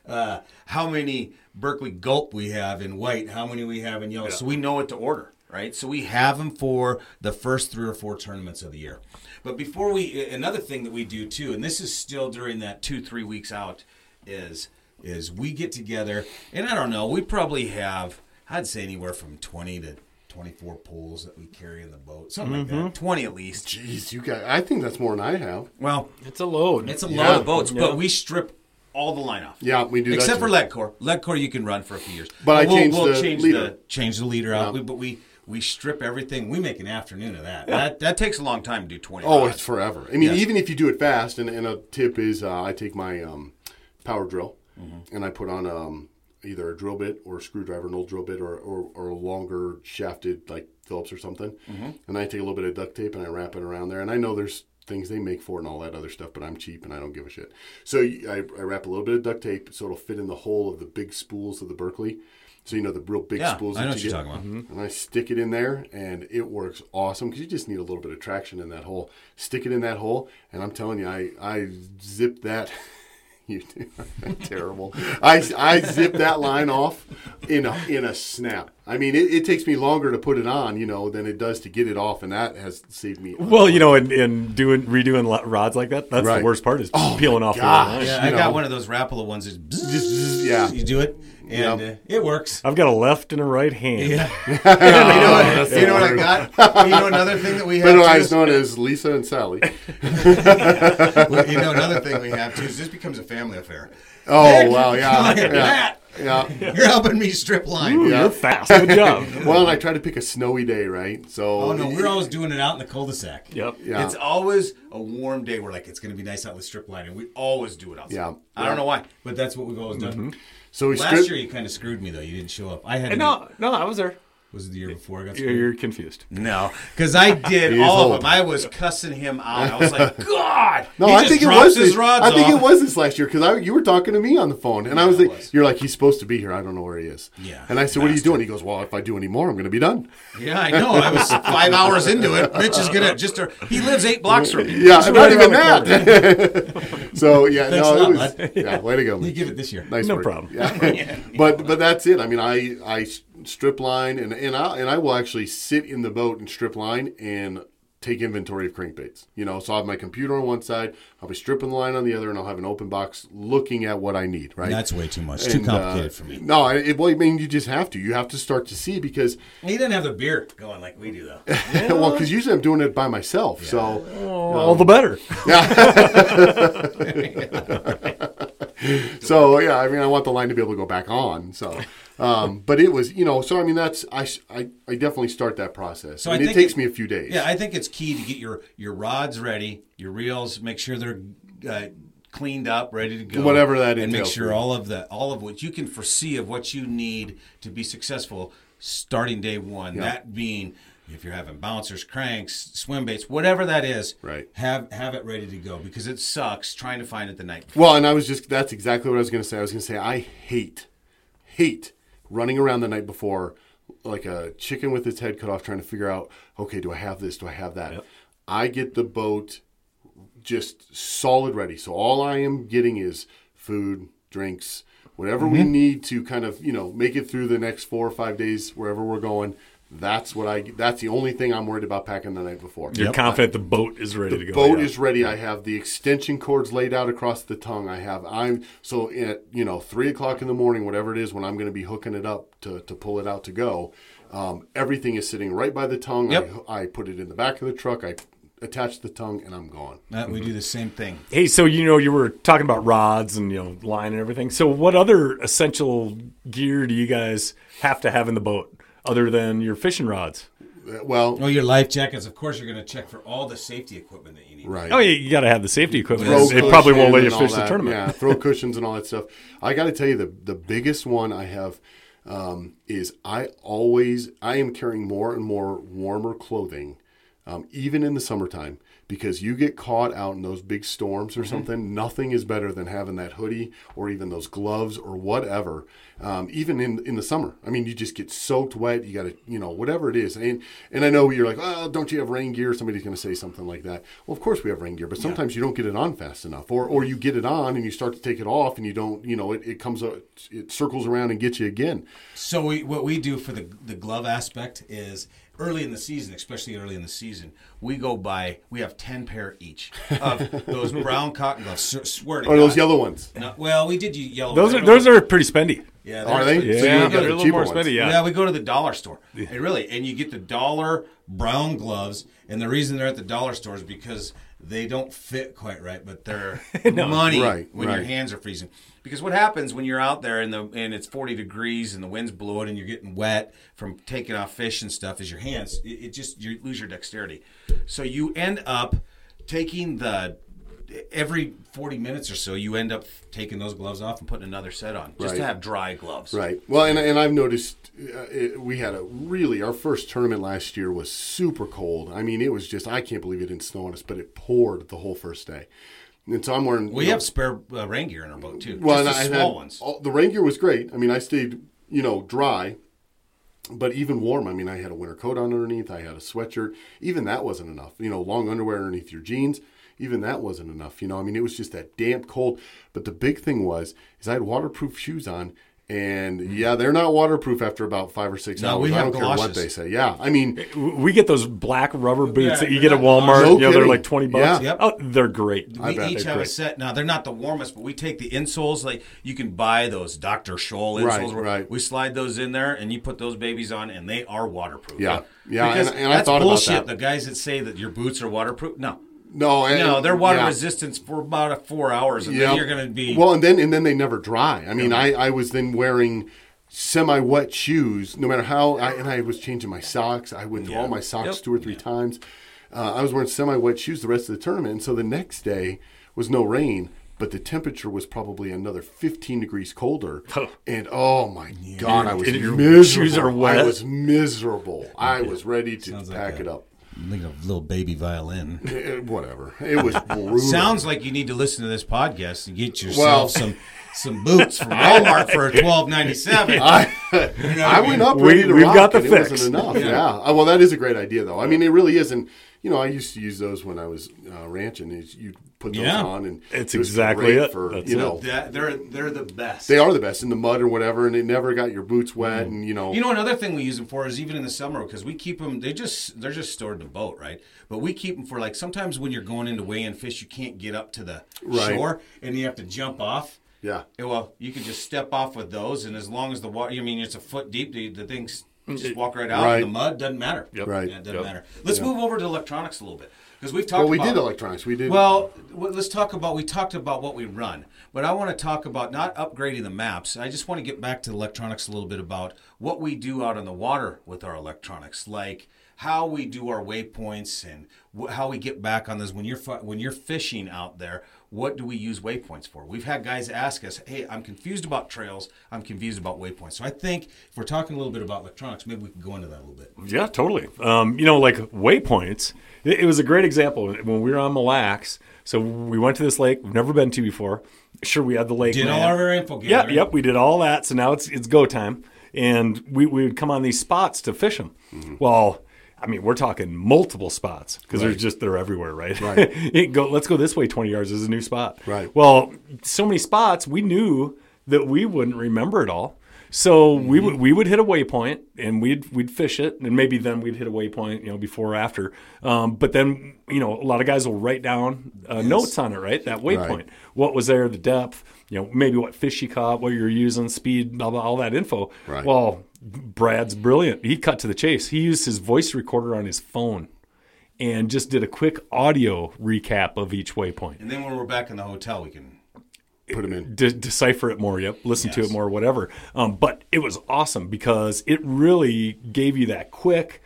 [SPEAKER 2] uh, how many Berkeley Gulp we have in white, how many we have in yellow, yeah. so we know what to order, right? So we have them for the first three or four tournaments of the year. But before we, another thing that we do too, and this is still during that two, three weeks out, is is we get together, and I don't know, we probably have, I'd say anywhere from twenty to twenty-four poles that we carry in the boat, something mm-hmm. like that, twenty at least.
[SPEAKER 3] Jeez, you got, I think that's more than I have.
[SPEAKER 2] Well,
[SPEAKER 1] it's a load.
[SPEAKER 2] It's a
[SPEAKER 3] yeah.
[SPEAKER 2] load of boats,
[SPEAKER 1] yeah.
[SPEAKER 2] but we strip all the line off.
[SPEAKER 3] Yeah, we do
[SPEAKER 2] Except
[SPEAKER 3] that
[SPEAKER 2] for lead core. Lead core you can run for a few years.
[SPEAKER 3] But, but I
[SPEAKER 2] we'll,
[SPEAKER 3] changed
[SPEAKER 2] we'll
[SPEAKER 3] the
[SPEAKER 2] change
[SPEAKER 3] leader.
[SPEAKER 2] The, change the leader out,
[SPEAKER 3] yeah.
[SPEAKER 2] we, but we... We strip everything. We make an afternoon of that. Yeah. That that takes a long time to do twenty.
[SPEAKER 3] Oh,
[SPEAKER 2] rods.
[SPEAKER 3] It's forever. I mean, yes. even if you do it fast, and, and a tip is uh, I take my um, power drill mm-hmm. and I put on um, either a drill bit or a screwdriver, an old drill bit, or, or, or a longer shafted like Phillips or something. Mm-hmm. And I take a little bit of duct tape and I wrap it around there. And I know there's things they make for it and all that other stuff, but I'm cheap and I don't give a shit. So I, I wrap a little bit of duct tape so it'll fit in the hole of the big spools of the Berkeley. So, you know, the real big
[SPEAKER 2] yeah,
[SPEAKER 3] spools
[SPEAKER 2] I know
[SPEAKER 3] that
[SPEAKER 2] what
[SPEAKER 3] you
[SPEAKER 2] you're
[SPEAKER 3] get.
[SPEAKER 2] talking about.
[SPEAKER 3] And I stick it in there, and it works awesome because you just need a little bit of traction in that hole. Stick it in that hole, and I'm telling you, I, I zip that. You terrible. I, I zip that line off in a, in a snap. I mean, it, it takes me longer to put it on, you know, than it does to get it off, and that has saved me.
[SPEAKER 1] Well, you know, in, in doing redoing rods like that, that's
[SPEAKER 3] right.
[SPEAKER 1] the worst part is
[SPEAKER 3] oh
[SPEAKER 1] peeling off
[SPEAKER 3] gosh.
[SPEAKER 1] the line.
[SPEAKER 2] Yeah, I know. got one of those Rapala ones. That bzzz,
[SPEAKER 3] just, bzzz, yeah,
[SPEAKER 2] you do it, and yep. uh, it works.
[SPEAKER 1] I've got a left and a right hand.
[SPEAKER 2] Yeah. you know, what, you know what I got? You know another thing that we have.
[SPEAKER 3] Otherwise known as Lisa and Sally.
[SPEAKER 2] Well, you know another thing we have too is this becomes a family affair.
[SPEAKER 3] Oh, Nick, wow, yeah.
[SPEAKER 2] Look at
[SPEAKER 3] yeah.
[SPEAKER 2] that.
[SPEAKER 3] Yeah.
[SPEAKER 2] You're helping me strip line.
[SPEAKER 1] Ooh,
[SPEAKER 3] yeah.
[SPEAKER 1] You're fast. Good job.
[SPEAKER 3] Well, and I try to pick a snowy day, right? So.
[SPEAKER 2] Oh, no, we're always doing it out in the cul-de-sac.
[SPEAKER 1] Yep.
[SPEAKER 3] Yeah.
[SPEAKER 2] It's always a warm day. We're like, it's going to be nice out with strip line, and we always do it outside.
[SPEAKER 3] Yeah.
[SPEAKER 2] I don't know why, but that's what we've always done.
[SPEAKER 3] Mm-hmm. So we
[SPEAKER 2] Last
[SPEAKER 3] strip-
[SPEAKER 2] year, you kind of screwed me, though. You didn't show up. I had to
[SPEAKER 1] No, do- no, I was there.
[SPEAKER 2] Was it the year before I got
[SPEAKER 1] screwed? You're confused.
[SPEAKER 2] No, because I did all of them. I was cussing him out. I was like, God!
[SPEAKER 3] No,
[SPEAKER 2] he
[SPEAKER 3] I
[SPEAKER 2] just
[SPEAKER 3] think it
[SPEAKER 2] drops
[SPEAKER 3] was
[SPEAKER 2] his
[SPEAKER 3] this.
[SPEAKER 2] rods
[SPEAKER 3] I think
[SPEAKER 2] off.
[SPEAKER 3] it was this last year because you were talking to me on the phone, and
[SPEAKER 2] yeah,
[SPEAKER 3] I was like,
[SPEAKER 2] was.
[SPEAKER 3] "You're like, he's supposed to be here. I don't know where he is."
[SPEAKER 2] Yeah.
[SPEAKER 3] And I said, "What are you doing?" He goes, "Well, if I do any more, I'm going to be done."
[SPEAKER 2] Yeah, I know. I was five hours into it. Mitch is gonna just. A, he lives eight blocks from me.
[SPEAKER 3] Yeah,
[SPEAKER 1] Just
[SPEAKER 3] not
[SPEAKER 1] right
[SPEAKER 3] even
[SPEAKER 1] around
[SPEAKER 3] that. So yeah,
[SPEAKER 2] Thanks
[SPEAKER 3] no,
[SPEAKER 2] a
[SPEAKER 3] it
[SPEAKER 2] lot,
[SPEAKER 3] was
[SPEAKER 2] bud.
[SPEAKER 3] yeah, way to go.
[SPEAKER 2] You
[SPEAKER 3] Mitch.
[SPEAKER 2] give it this year.
[SPEAKER 3] Nice
[SPEAKER 1] No
[SPEAKER 3] work.
[SPEAKER 1] problem.
[SPEAKER 3] Yeah.
[SPEAKER 2] Yeah.
[SPEAKER 3] But but that's it. I mean, I I strip line and and I and I will actually sit in the boat and strip line and take inventory of crankbaits. You know, so I'll have my computer on one side, I'll be stripping the line on the other, and I'll have an open box looking at what I need. Right?
[SPEAKER 2] That's way too much.
[SPEAKER 3] And,
[SPEAKER 2] too complicated
[SPEAKER 3] uh,
[SPEAKER 2] for me.
[SPEAKER 3] No, it, well, I mean, you just have to. You have to start to see because
[SPEAKER 2] He didn't have the beer going like we do, though.
[SPEAKER 3] well, because usually I'm doing it by myself.
[SPEAKER 2] Yeah.
[SPEAKER 3] So
[SPEAKER 1] Oh, all the better.
[SPEAKER 3] So yeah, I mean, I want the line to be able to go back on. So, um, but it was, you know, so I mean, that's I, I, I definitely start that process.
[SPEAKER 2] So
[SPEAKER 3] I
[SPEAKER 2] I
[SPEAKER 3] mean, it
[SPEAKER 2] think
[SPEAKER 3] takes
[SPEAKER 2] it-
[SPEAKER 3] me a few days.
[SPEAKER 2] Yeah, I think it's key to get your, your rods ready, your reels, make sure they're uh, cleaned up, ready to go.
[SPEAKER 3] Whatever that
[SPEAKER 2] and make
[SPEAKER 3] entails.
[SPEAKER 2] sure all of the all of what you can foresee of what you need to be successful starting day one.
[SPEAKER 3] Yeah.
[SPEAKER 2] That being, if you're having bouncers, cranks, swim baits, whatever that is,
[SPEAKER 3] Right.
[SPEAKER 2] have have it ready to go because it sucks trying to find it the night before.
[SPEAKER 3] Well, and I was just, that's exactly what I was going to say. I was going to say, I hate, hate running around the night before like a chicken with its head cut off trying to figure out, okay, do I have this? Do I have that?
[SPEAKER 1] Yep.
[SPEAKER 3] I get the boat just solid ready. So all I am getting is food, drinks, whatever we need to kind of, you know, make it through the next four or five days, wherever we're going. That's what I, that's the only thing I'm worried about packing the night before.
[SPEAKER 1] You're confident the boat is ready to go.
[SPEAKER 3] Boat
[SPEAKER 1] yeah.
[SPEAKER 3] is ready. I have the extension cords laid out across the tongue. I have I'm so at you know three o'clock in the morning, whatever it is, when I'm going to be hooking it up to, to pull it out to go. Um, everything is sitting right by the tongue.
[SPEAKER 2] Yep.
[SPEAKER 3] I, I put it in the back of the truck. I attach the tongue, and I'm gone.
[SPEAKER 2] Uh, we do the same thing.
[SPEAKER 1] Hey, so you know you were talking about rods and you know line and everything. So what other essential gear do you guys have to have in the boat other than your fishing rods?
[SPEAKER 3] Uh, Well,
[SPEAKER 2] Oh, your life jackets. Of course, you're going to check for all the safety equipment that you need.
[SPEAKER 3] right.
[SPEAKER 1] Oh, yeah, you got to have the safety equipment.
[SPEAKER 3] Throw
[SPEAKER 1] It probably won't let
[SPEAKER 3] cushion
[SPEAKER 1] you
[SPEAKER 3] and all
[SPEAKER 1] fish the
[SPEAKER 3] that.
[SPEAKER 1] tournament.
[SPEAKER 3] Yeah, throw cushions and all that stuff. I got to tell you, the the biggest one I have um, is I always I am carrying more and more warmer clothing um, even in the summertime, because you get caught out in those big storms or mm-hmm. something. Nothing is better than having that hoodie or even those gloves or whatever. Um, even in in the summer, I mean, you just get soaked wet. You got to, you know, whatever it is. And and I know you're like, oh, don't you have rain gear? Somebody's going to say something like that. Well, of course we have rain gear, but sometimes yeah. you don't get it on fast enough, or or you get it on and you start to take it off and you don't, you know, it, it comes up, it circles around and gets you again.
[SPEAKER 2] So we, what we do for the the glove aspect is early in the season, especially early in the season, we go buy, we have ten pair each of those brown cotton gloves. Swear to
[SPEAKER 3] or
[SPEAKER 2] God.
[SPEAKER 3] those yellow ones.
[SPEAKER 2] No, well, we did yellow.
[SPEAKER 1] Those are those are pretty spendy.
[SPEAKER 2] Yeah,
[SPEAKER 3] are they?
[SPEAKER 1] Yeah,
[SPEAKER 3] so
[SPEAKER 1] yeah
[SPEAKER 3] you
[SPEAKER 1] they're
[SPEAKER 3] the
[SPEAKER 1] a little
[SPEAKER 3] cheaper
[SPEAKER 1] more
[SPEAKER 3] ones.
[SPEAKER 1] spendy. Yeah.
[SPEAKER 2] yeah, we go to the dollar store. Yeah. And really, and you get the dollar brown gloves, and the reason they're at the dollar store is because they don't fit quite right, but they're no. money
[SPEAKER 3] right,
[SPEAKER 2] when
[SPEAKER 3] right.
[SPEAKER 2] your hands are freezing. Because what happens when you're out there and the and it's forty degrees and the wind's blowing and you're getting wet from taking off fish and stuff is your hands. It, it just you lose your dexterity. So you end up taking the every forty minutes or so you end up taking those gloves off and putting another set on just
[SPEAKER 3] right.
[SPEAKER 2] to have dry gloves.
[SPEAKER 3] Right. Well, and and I've noticed uh, it, we had a really our first tournament last year was super cold. I mean, it was just I can't believe it didn't snow on us, but it poured the whole first day. And so I'm wearing.
[SPEAKER 2] We
[SPEAKER 3] know,
[SPEAKER 2] have spare uh, rain gear in our boat too.
[SPEAKER 3] Well,
[SPEAKER 2] just
[SPEAKER 3] and
[SPEAKER 2] the
[SPEAKER 3] I
[SPEAKER 2] small
[SPEAKER 3] had,
[SPEAKER 2] ones.
[SPEAKER 3] All, the rain gear was great. I mean, I stayed you know dry, but even warm. I mean, I had a winter coat on underneath. I had a sweatshirt. Even that wasn't enough. You know, long underwear underneath your jeans. Even that wasn't enough. You know, I mean, it was just that damp cold. But the big thing was is I had waterproof shoes on. And yeah, they're not waterproof after about five or six
[SPEAKER 2] no,
[SPEAKER 3] hours.
[SPEAKER 2] We
[SPEAKER 3] I
[SPEAKER 2] have
[SPEAKER 3] don't
[SPEAKER 2] galoshes.
[SPEAKER 3] care what they say. Yeah, I mean,
[SPEAKER 1] we get those black rubber boots
[SPEAKER 2] Yeah,
[SPEAKER 1] that you get at
[SPEAKER 2] not-
[SPEAKER 1] Walmart.
[SPEAKER 3] no
[SPEAKER 1] you know, they're
[SPEAKER 3] kidding.
[SPEAKER 1] like twenty bucks.
[SPEAKER 3] Yeah.
[SPEAKER 2] Yep.
[SPEAKER 1] Oh, they're great.
[SPEAKER 2] We
[SPEAKER 3] bet
[SPEAKER 2] each
[SPEAKER 3] they're
[SPEAKER 2] have a
[SPEAKER 3] great.
[SPEAKER 2] set. Now they're not the warmest, but we take the insoles. Like you can buy those Doctor Scholl insoles.
[SPEAKER 3] Right, right.
[SPEAKER 2] We slide those in there, and you put those babies on, and they are waterproof.
[SPEAKER 3] Yeah, yeah,
[SPEAKER 2] Because
[SPEAKER 3] and- and I
[SPEAKER 2] that's
[SPEAKER 3] thought about
[SPEAKER 2] bullshit.
[SPEAKER 3] that.
[SPEAKER 2] The guys that say that your boots are waterproof, no,
[SPEAKER 3] no, and,
[SPEAKER 2] no, they're water
[SPEAKER 3] yeah.
[SPEAKER 2] resistant for about a four hours, and
[SPEAKER 3] Yeah.
[SPEAKER 2] then you're going to be
[SPEAKER 3] well, and then and then they never dry. I mean, I, I was then wearing semi-wet shoes, no matter how. I, and I was changing my socks. I went through
[SPEAKER 2] Yeah.
[SPEAKER 3] all my socks
[SPEAKER 2] Yep.
[SPEAKER 3] two or three
[SPEAKER 2] Yeah.
[SPEAKER 3] times. Uh, I was wearing semi-wet shoes the rest of the tournament, and so the next day was no rain, but the temperature was probably another fifteen degrees colder. And oh my God, I was
[SPEAKER 1] And your
[SPEAKER 3] miserable.
[SPEAKER 1] shoes are wet?
[SPEAKER 3] I was miserable. I was ready to
[SPEAKER 2] Sounds like
[SPEAKER 3] pack
[SPEAKER 2] a-
[SPEAKER 3] it up.
[SPEAKER 2] like a little baby violin.
[SPEAKER 3] Eh, whatever. It was brutal.
[SPEAKER 2] Sounds like you need to listen to this podcast and get yourself
[SPEAKER 3] Well-
[SPEAKER 2] some some boots from Walmart for a twelve ninety seven.
[SPEAKER 3] I, I went up ready
[SPEAKER 1] We-
[SPEAKER 3] to
[SPEAKER 1] we've
[SPEAKER 3] rock,
[SPEAKER 1] got the
[SPEAKER 3] and it
[SPEAKER 1] fix.
[SPEAKER 3] wasn't enough. Yeah. Uh, well, that is a great idea, though. I mean, it really is. And, you know, I used to use those when I was uh, ranching. Is you put those
[SPEAKER 2] Yeah.
[SPEAKER 3] on, and
[SPEAKER 1] It's
[SPEAKER 3] it was
[SPEAKER 1] exactly
[SPEAKER 3] great
[SPEAKER 1] it.
[SPEAKER 3] For,
[SPEAKER 1] That's
[SPEAKER 3] you
[SPEAKER 1] it.
[SPEAKER 3] know,
[SPEAKER 2] That, they're they're the best.
[SPEAKER 3] they are the best in the mud or whatever, and it never got your boots wet. And, you know,
[SPEAKER 2] You know, another thing we use them for is even in the summer because we keep them. They just they're just stored in the boat, right? But we keep them for like sometimes when you're going into weigh-in fish, you can't get up to the
[SPEAKER 3] Right.
[SPEAKER 2] shore and you have to jump off.
[SPEAKER 3] yeah.
[SPEAKER 2] Yeah, well, you can just step off with those, and as long as the water, I mean, it's a foot deep, the, the things just walk right out.
[SPEAKER 3] Right.
[SPEAKER 2] In the mud doesn't matter.
[SPEAKER 1] Yep.
[SPEAKER 3] Right.
[SPEAKER 2] Yeah, it doesn't
[SPEAKER 1] Yep.
[SPEAKER 2] matter. Let's move over to electronics a little bit because we've talked.
[SPEAKER 3] Well, we
[SPEAKER 2] about,
[SPEAKER 3] did electronics. We did.
[SPEAKER 2] Well, w- let's talk about. We talked about what we run, but I want to talk about not upgrading the maps. I just want to get back to electronics a little bit about what we do out on the water with our electronics, like how we do our waypoints and wh- how we get back on this. When you're fi- when you're fishing out there, what do we use waypoints for? We've had guys ask us, "Hey, I'm confused about trails. I'm confused about waypoints." So I think if we're talking a little bit about electronics, maybe we can go into that a little bit.
[SPEAKER 1] Yeah, totally. Um, you know, like waypoints. It, it was a great example when we were on Mille Lacs. So we went to this lake we've never been to before. Sure, we had the lake.
[SPEAKER 2] Did
[SPEAKER 1] map.
[SPEAKER 2] all our info
[SPEAKER 1] Yep,
[SPEAKER 2] gathering.
[SPEAKER 1] yep. We did all that. So now it's it's go time, and we we would come on these spots to fish them.
[SPEAKER 3] Mm-hmm.
[SPEAKER 1] Well, I mean, we're talking multiple spots because
[SPEAKER 3] Right.
[SPEAKER 1] they're just they're everywhere, right?
[SPEAKER 3] Right.
[SPEAKER 1] It go, let's go this way twenty yards. There's a new spot.
[SPEAKER 3] Right.
[SPEAKER 1] Well, so many spots we knew that we wouldn't remember it all. So
[SPEAKER 3] Mm-hmm.
[SPEAKER 1] we would we would hit a waypoint and we'd we'd fish it, and maybe then we'd hit a waypoint, you know, before or after. Um, but then you know a lot of guys will write down uh, notes on it, right? That waypoint,
[SPEAKER 3] Right.
[SPEAKER 1] what was there, the depth, you know, maybe what fish you caught, what you're using, speed, blah, blah, all that info.
[SPEAKER 3] Right.
[SPEAKER 1] Well, Brad's brilliant. He cut to the chase. He used his voice recorder on his phone and just did a quick audio recap of each waypoint.
[SPEAKER 2] And then when we're back in the hotel, we can.
[SPEAKER 3] Put them in.
[SPEAKER 1] De- decipher it more, yep, listen to
[SPEAKER 2] Yes.
[SPEAKER 1] it more, whatever. Um, but it was awesome because it really gave you that quick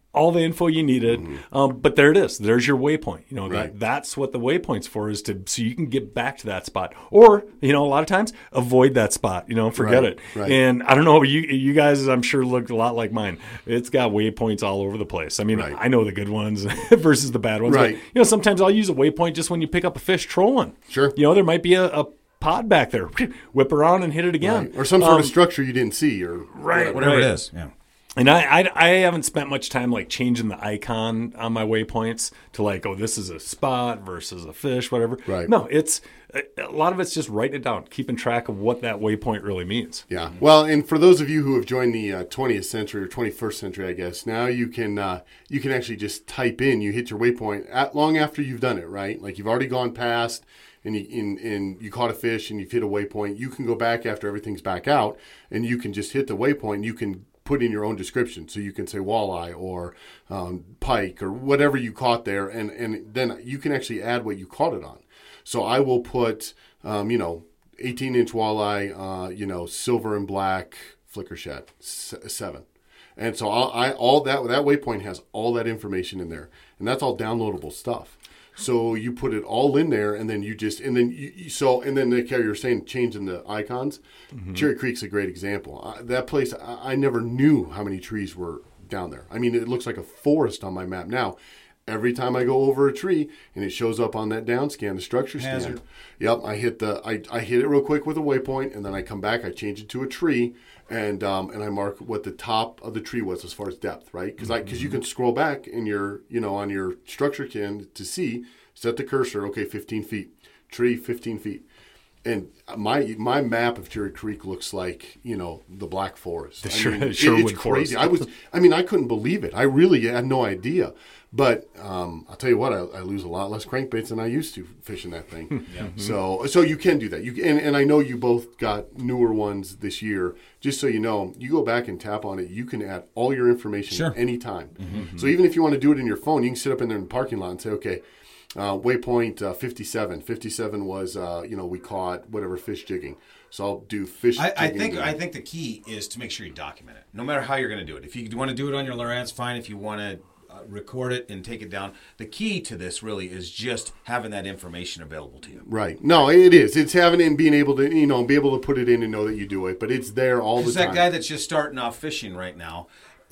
[SPEAKER 1] all the info you needed. Mm-hmm. Um, but there it is. There's your waypoint. You know,
[SPEAKER 3] right.
[SPEAKER 1] that, that's what the waypoint's for, is to so you can get back to that spot. Or, you know, a lot of times avoid that spot. You know, forget
[SPEAKER 3] right.
[SPEAKER 1] it.
[SPEAKER 3] Right.
[SPEAKER 1] And I don't know, you you guys, I'm sure, look a lot like mine. It's got waypoints all over the place. I mean,
[SPEAKER 3] right.
[SPEAKER 1] I know the good ones versus the bad ones.
[SPEAKER 3] Right.
[SPEAKER 1] But, you know, sometimes I'll use a waypoint just when you pick up a fish trolling.
[SPEAKER 3] Sure.
[SPEAKER 1] You know, there might be a, a pod back there. Whip around and hit it again.
[SPEAKER 3] Right. Or some sort
[SPEAKER 1] um,
[SPEAKER 3] of structure you didn't see, or
[SPEAKER 1] right,
[SPEAKER 2] whatever
[SPEAKER 1] right.
[SPEAKER 2] it is. Yeah.
[SPEAKER 1] And I, I I haven't spent much time like changing the icon on my waypoints to like, oh, this is a spot versus a fish, whatever.
[SPEAKER 3] Right.
[SPEAKER 1] No, it's a lot of it's just writing it down, keeping track of what that waypoint really means.
[SPEAKER 3] Yeah. Well, and for those of you who have joined the uh, twentieth century or twenty-first century, I guess, now you can uh, you can actually just type in, you hit your waypoint at, long after you've done it, right? Like you've already gone past and you, in, in, you caught a fish and you've hit a waypoint. You can go back after everything's back out and you can just hit the waypoint and you can put in your own description. So you can say walleye or um, pike or whatever you caught there, and, and then you can actually add what you caught it on. So I will put, um, you know, eighteen-inch walleye, uh, you know, silver and black flicker shad, seven. And so I'll, I all that that waypoint has all that information in there, and that's all downloadable stuff. So you put it all in there, and then you just, and then you, you so, and then like you're saying, changing the icons. Mm-hmm. Cherry Creek's a great example. I, that place, I, I never knew how many trees were down there. I mean, it looks like a forest on my map now. Every time I go over a tree and it shows up on that down scan, the structure scan.
[SPEAKER 2] Hazard.
[SPEAKER 3] Yep, I hit the, I, I hit it real quick with a waypoint, and then I come back, I change it to a tree, and um, and I mark what the top of the tree was as far as depth, right? Because I because you can scroll back in your, you know, on your structure can to see, set the cursor, okay, fifteen feet, tree fifteen feet. And my my map of Cherry Creek looks like, you know, the Black Forest.
[SPEAKER 1] The
[SPEAKER 3] I
[SPEAKER 1] Sher-
[SPEAKER 3] mean, it-
[SPEAKER 1] Sherwood
[SPEAKER 3] it's crazy.
[SPEAKER 1] Forest.
[SPEAKER 3] I was, I mean, I couldn't believe it. I really had no idea. But um, I'll tell you what, I, I lose a lot less crankbaits than I used to fishing that thing. yeah. So so you can do that. You and, and I know you both got newer ones this year. Just so you know, you go back and tap on it, you can add all your information
[SPEAKER 2] sure.
[SPEAKER 3] anytime. Mm-hmm. So even if you want to do it in your phone, you can sit up in there in the parking lot and say, okay, Uh, waypoint uh, fifty-seven. fifty-seven was, uh, you know, we caught whatever fish jigging. So I'll do fish
[SPEAKER 2] I,
[SPEAKER 3] jigging.
[SPEAKER 2] I think I think the key is to make sure you document it, no matter how you're going to do it. If you want to do it on your Lowrance, fine. If you want to uh, record it and take it down, the key to this really is just having that information available to you.
[SPEAKER 3] Right. No, it is. It's having it and being able to, you know, be able to put it in and know that you do it. But it's there all the time.
[SPEAKER 2] That guy that's just starting off fishing right now,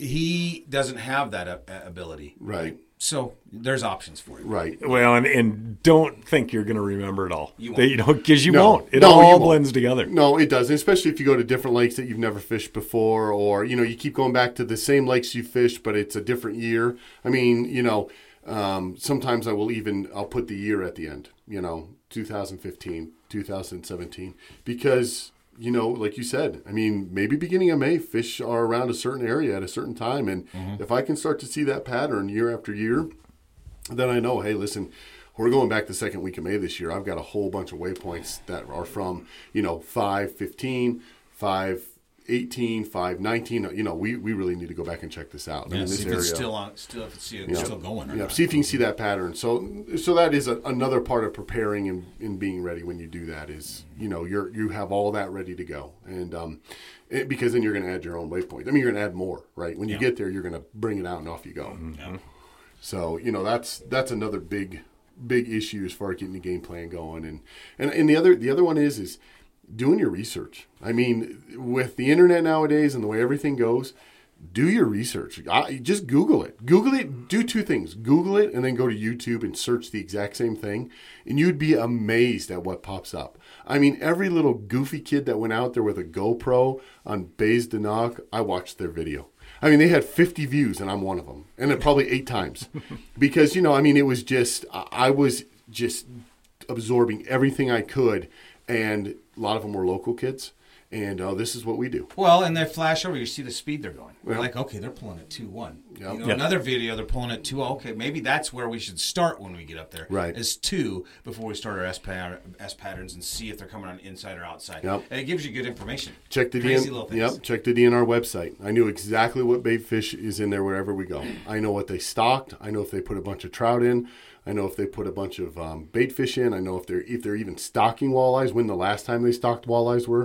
[SPEAKER 2] he doesn't have that uh, ability.
[SPEAKER 3] Right.
[SPEAKER 2] So there's options for you.
[SPEAKER 3] Right.
[SPEAKER 1] Well, and, and don't think you're going to remember it all.
[SPEAKER 2] You won't.
[SPEAKER 1] They, you know, because you
[SPEAKER 3] No.
[SPEAKER 1] won't. It
[SPEAKER 3] No, you
[SPEAKER 1] all
[SPEAKER 3] won't.
[SPEAKER 1] blends together.
[SPEAKER 3] No, it does. Especially if you go to different lakes that you've never fished before, or, you know, you keep going back to the same lakes you fished, but it's a different year. I mean, you know, um, sometimes I will even, I'll put the year at the end, you know, two thousand fifteen, two thousand seventeen, because, you know, like you said, I mean, maybe beginning of May, fish are around a certain area at a certain time. And mm-hmm. if I can start to see that pattern year after year, then I know, hey, listen, we're going back the second week of May this year. I've got a whole bunch of waypoints that are from, you know, five fifteen, five eighteen, five nineteen. You know, we, we really need to go back and check this out.
[SPEAKER 2] Yeah,
[SPEAKER 3] I mean,
[SPEAKER 2] see
[SPEAKER 3] this
[SPEAKER 2] if it's
[SPEAKER 3] area,
[SPEAKER 2] still on, still if it's still,
[SPEAKER 3] yeah.
[SPEAKER 2] still going. Or
[SPEAKER 3] yeah,
[SPEAKER 2] not.
[SPEAKER 3] see if you can see that pattern. So so that is a, another part of preparing and, and being ready when you do that is, you know, you're you have all that ready to go. And um, it, because then you're going to add your own waypoint. I mean, you're going to add more, right? When you
[SPEAKER 2] Yeah.
[SPEAKER 3] get there, you're going to bring it out and off you go.
[SPEAKER 1] Mm-hmm.
[SPEAKER 2] Yeah.
[SPEAKER 3] So, you know, that's that's another big big issue as far as getting the game plan going. And, and and the other the other one is is doing your research. I mean, with the internet nowadays and the way everything goes, do your research. I, just Google it. Google it. Do two things. Google it and then go to YouTube and search the exact same thing. And you'd be amazed at what pops up. I mean, every little goofy kid that went out there with a GoPro on Bays de Noc, I watched their video. I mean, they had fifty views, and I'm one of them. And it probably eight times. Because, you know, I mean, it was just, I was just absorbing everything I could. And a lot of them were local kids. And uh, this is what we do.
[SPEAKER 2] Well, and they flash over. You see the speed they're going.
[SPEAKER 3] Yeah.
[SPEAKER 2] Like, okay, they're pulling at two one.
[SPEAKER 3] Yep.
[SPEAKER 2] You know,
[SPEAKER 1] Yep.
[SPEAKER 2] another video, they're pulling at two. Okay, maybe that's where we should start when we get up there.
[SPEAKER 3] Right.
[SPEAKER 2] Is two before we start our S, pa- S patterns and see if they're coming on inside or outside.
[SPEAKER 3] Yep.
[SPEAKER 2] And it gives you good information.
[SPEAKER 3] Check the
[SPEAKER 2] Crazy
[SPEAKER 3] D N,
[SPEAKER 2] little things.
[SPEAKER 3] yep, check the D N R website. I knew exactly what bait fish is in there wherever we go. I know what they stocked. I know if they put a bunch of trout in. I know if they put a bunch of um, bait fish in. I know if they're if they're even stocking walleyes, when the last time they stocked walleyes were.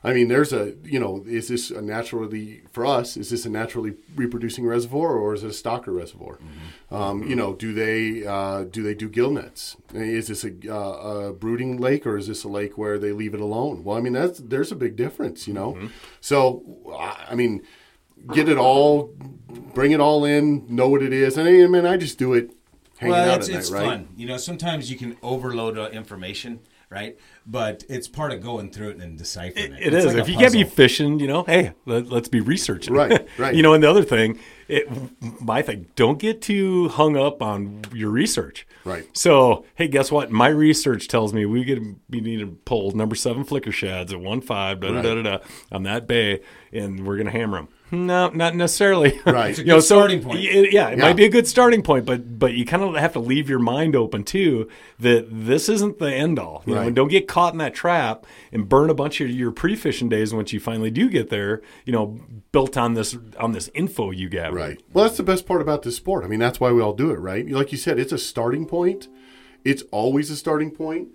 [SPEAKER 3] I mean, there's a, you know, is this a naturally, for us, is this a naturally reproducing reservoir or is it a stocker reservoir? Mm-hmm. Um, you know, do they uh, do they do gill nets? Is this a, uh, a brooding lake or is this a lake where they leave it alone? Well, I mean, that's there's a big difference, you know. Mm-hmm. So, I mean, get it all, bring it all in, know what it is. And I mean, I just do it hanging
[SPEAKER 2] well,
[SPEAKER 3] out
[SPEAKER 2] it's,
[SPEAKER 3] at
[SPEAKER 2] it's
[SPEAKER 3] night, right?
[SPEAKER 2] fun. You know, sometimes you can overload uh, information, right? But it's part of going through it and deciphering it.
[SPEAKER 1] It, it
[SPEAKER 2] it's
[SPEAKER 1] is.
[SPEAKER 2] like
[SPEAKER 1] if
[SPEAKER 2] a
[SPEAKER 1] you can't be
[SPEAKER 2] puzzle.
[SPEAKER 1] fishing, you know, hey, let, let's be researching.
[SPEAKER 3] Right, right.
[SPEAKER 1] You know, and the other thing, it, my thing, don't get too hung up on your research.
[SPEAKER 3] Right.
[SPEAKER 1] So, hey, guess what? My research tells me we get we need to pull number seven flicker shads at one five da da da da da on that bay, and we're gonna hammer them. No, not necessarily.
[SPEAKER 3] Right.
[SPEAKER 2] It's a
[SPEAKER 1] You
[SPEAKER 2] good
[SPEAKER 1] know, so
[SPEAKER 2] starting point.
[SPEAKER 1] it- yeah, it
[SPEAKER 3] Yeah.
[SPEAKER 1] might be a good starting point, but but you kind of have to leave your mind open too that this isn't the end all. You know,
[SPEAKER 3] Right.
[SPEAKER 1] and don't get caught in that trap and burn a bunch of your pre-fishing days once you finally do get there. You know, built on this on this info you gather.
[SPEAKER 3] Right. Well, that's the best part about this sport. I mean, that's why we all do it, right? Like you said, it's a starting point. It's always a starting point,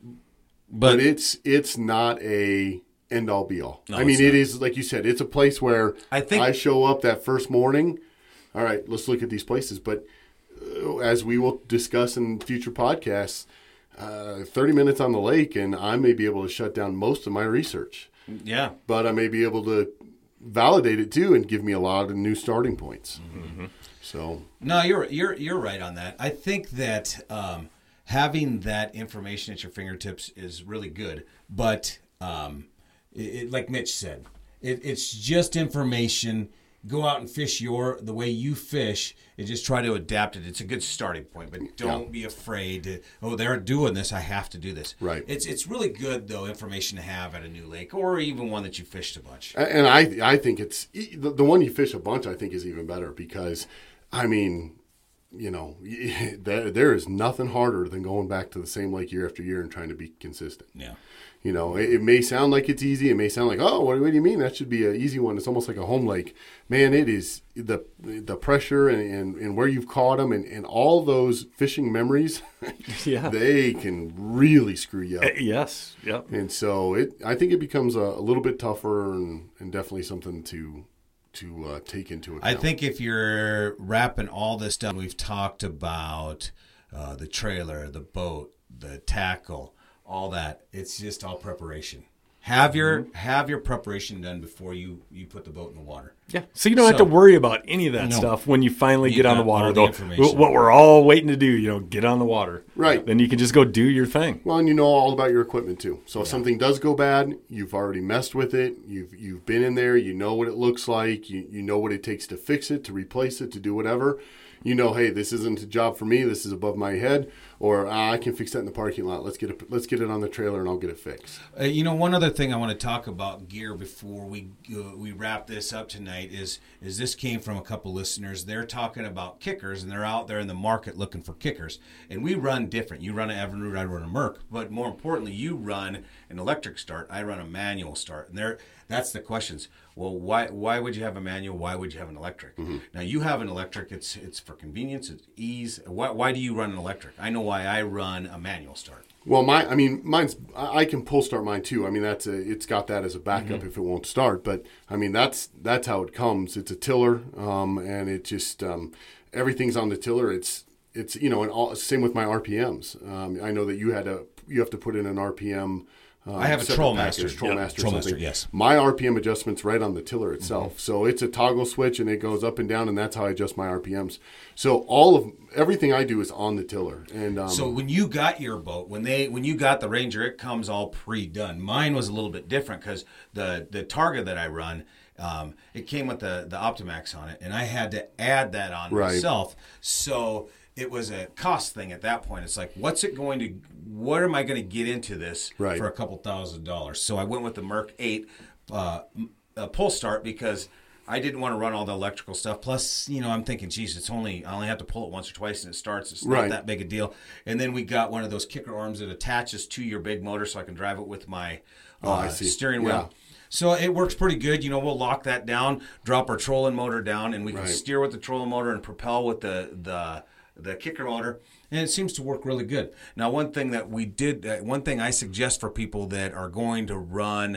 [SPEAKER 3] but,
[SPEAKER 2] But
[SPEAKER 3] it's it's not a end all be all.
[SPEAKER 2] No,
[SPEAKER 3] I mean,
[SPEAKER 2] it's
[SPEAKER 3] it
[SPEAKER 2] not.
[SPEAKER 3] is like you said. It's a place where
[SPEAKER 2] I think-
[SPEAKER 3] I show up that first morning. All right, let's look at these places. But uh, as we will discuss in future podcasts, uh, thirty minutes on the lake, and I may be able to shut down most of my research.
[SPEAKER 2] yeah.
[SPEAKER 3] But I may be able to validate it too and give me a lot of new starting points. Mm-hmm. So
[SPEAKER 2] No, you're you're you're right on that. I think that um, having that information at your fingertips is really good. But um, it, it, like Mitch said, it, it's just information. Go out and fish your the way you fish and just try to adapt it. It's a good starting point, but don't
[SPEAKER 3] Yeah.
[SPEAKER 2] be afraid to, oh, they're doing this, I have to do this.
[SPEAKER 3] Right.
[SPEAKER 2] It's it's really good though information to have at a new lake or even one that you fished a bunch.
[SPEAKER 3] And I, I think it's the, the one you fish a bunch. I think is even better because, I mean, you know, there, there is nothing harder than going back to the same lake year after year and trying to be consistent.
[SPEAKER 2] Yeah.
[SPEAKER 3] You know, it, it may sound like it's easy. It may sound like, oh, what, what do you mean? That should be an easy one. It's almost like a home lake. Man, it is the the pressure and, and, and where you've caught them and, and all those fishing memories.
[SPEAKER 1] Yeah.
[SPEAKER 3] They can really screw you up.
[SPEAKER 1] Uh, Yes. Yep.
[SPEAKER 3] And so it, I think it becomes a, a little bit tougher and, and definitely something to to uh, take into account.
[SPEAKER 2] I think if you're wrapping all this stuff, we've talked about uh, the trailer, the boat, the tackle, all that. It's just all preparation. Have your have your preparation done before you, you put the boat in the water.
[SPEAKER 1] Yeah. So you don't have
[SPEAKER 2] So-
[SPEAKER 1] to worry about any of that
[SPEAKER 2] No.
[SPEAKER 1] stuff when you finally
[SPEAKER 2] You
[SPEAKER 1] get on the
[SPEAKER 2] got
[SPEAKER 1] water.
[SPEAKER 2] all the
[SPEAKER 1] Though,
[SPEAKER 2] information.
[SPEAKER 1] what we're all waiting to do, you know, get on the water.
[SPEAKER 3] Right.
[SPEAKER 1] Then you can just go do your thing.
[SPEAKER 3] Well, and you know all about your equipment too. So if something does go bad, you've already messed with it. You've you've been in there. You know what it looks like. You you know what it takes to fix it, to replace it, to do whatever. You know, hey, this isn't a job for me. This is above my head. Or ah, I can fix that in the parking lot. Let's get it. Let's get it on the trailer, and I'll get it fixed.
[SPEAKER 2] Uh, you know, one other thing I want to talk about gear before we uh, we wrap this up tonight is is this came from a couple listeners. They're talking about kickers, and they're out there in the market looking for kickers. And we run different. You run an Evinrude, I run a Merc. But more importantly, you run an electric start. I run a manual start. And there, that's the questions. Well, why why would you have a manual? Why would you have an electric? Mm-hmm. Now you have an electric. It's it's for convenience. It's ease. Why why do you run an electric? I know why I run a manual start.
[SPEAKER 3] Well, my, I mean, mine's. I I can pull start mine too. I mean, that's a. It's got that as a backup
[SPEAKER 2] Mm-hmm.
[SPEAKER 3] if it won't start. But I mean, that's that's how it comes. It's a tiller, um, and it just um, everything's on the tiller. It's it's you know, and all, same with my R P Ms. Um, I know that you had to. You have to put in an R P M. Um,
[SPEAKER 2] I have a
[SPEAKER 3] separate
[SPEAKER 2] Troll
[SPEAKER 3] package,
[SPEAKER 2] Master.
[SPEAKER 3] Troll
[SPEAKER 2] Yep,
[SPEAKER 3] Master,
[SPEAKER 2] Troll
[SPEAKER 3] something.
[SPEAKER 2] Master, yes.
[SPEAKER 3] My R P M adjustment's right on the tiller itself. Mm-hmm. So it's a toggle switch, and it goes up and down, and that's how I adjust my R P Ms. So all of everything I do is on the tiller. And um,
[SPEAKER 2] So when you got your boat, when they when you got the Ranger, it comes all pre-done. Mine was a little bit different because the the Targa that I run, um, it came with the the Optimax on it, and I had to add that on
[SPEAKER 3] Right.
[SPEAKER 2] myself. So it was a cost thing at that point. It's like, what's it going to? What am I going to get into this
[SPEAKER 3] Right.
[SPEAKER 2] for a couple thousand dollars? So I went with the Merc eight uh, uh, pull start because I didn't want to run all the electrical stuff. Plus, you know, I'm thinking, geez, it's only I only have to pull it once or twice and it starts. It's not
[SPEAKER 3] Right.
[SPEAKER 2] that big a deal. And then we got one of those kicker arms that attaches to your big motor, so I can drive it with my uh,
[SPEAKER 3] Oh, I see.
[SPEAKER 2] steering
[SPEAKER 3] Yeah.
[SPEAKER 2] wheel. So it works pretty good. You know, we'll lock that down, drop our trolling motor down, and we can
[SPEAKER 3] Right.
[SPEAKER 2] steer with the trolling motor and propel with the the the kicker motor, and it seems to work really good. Now, one thing that we did, uh, one thing I suggest for people that are going to run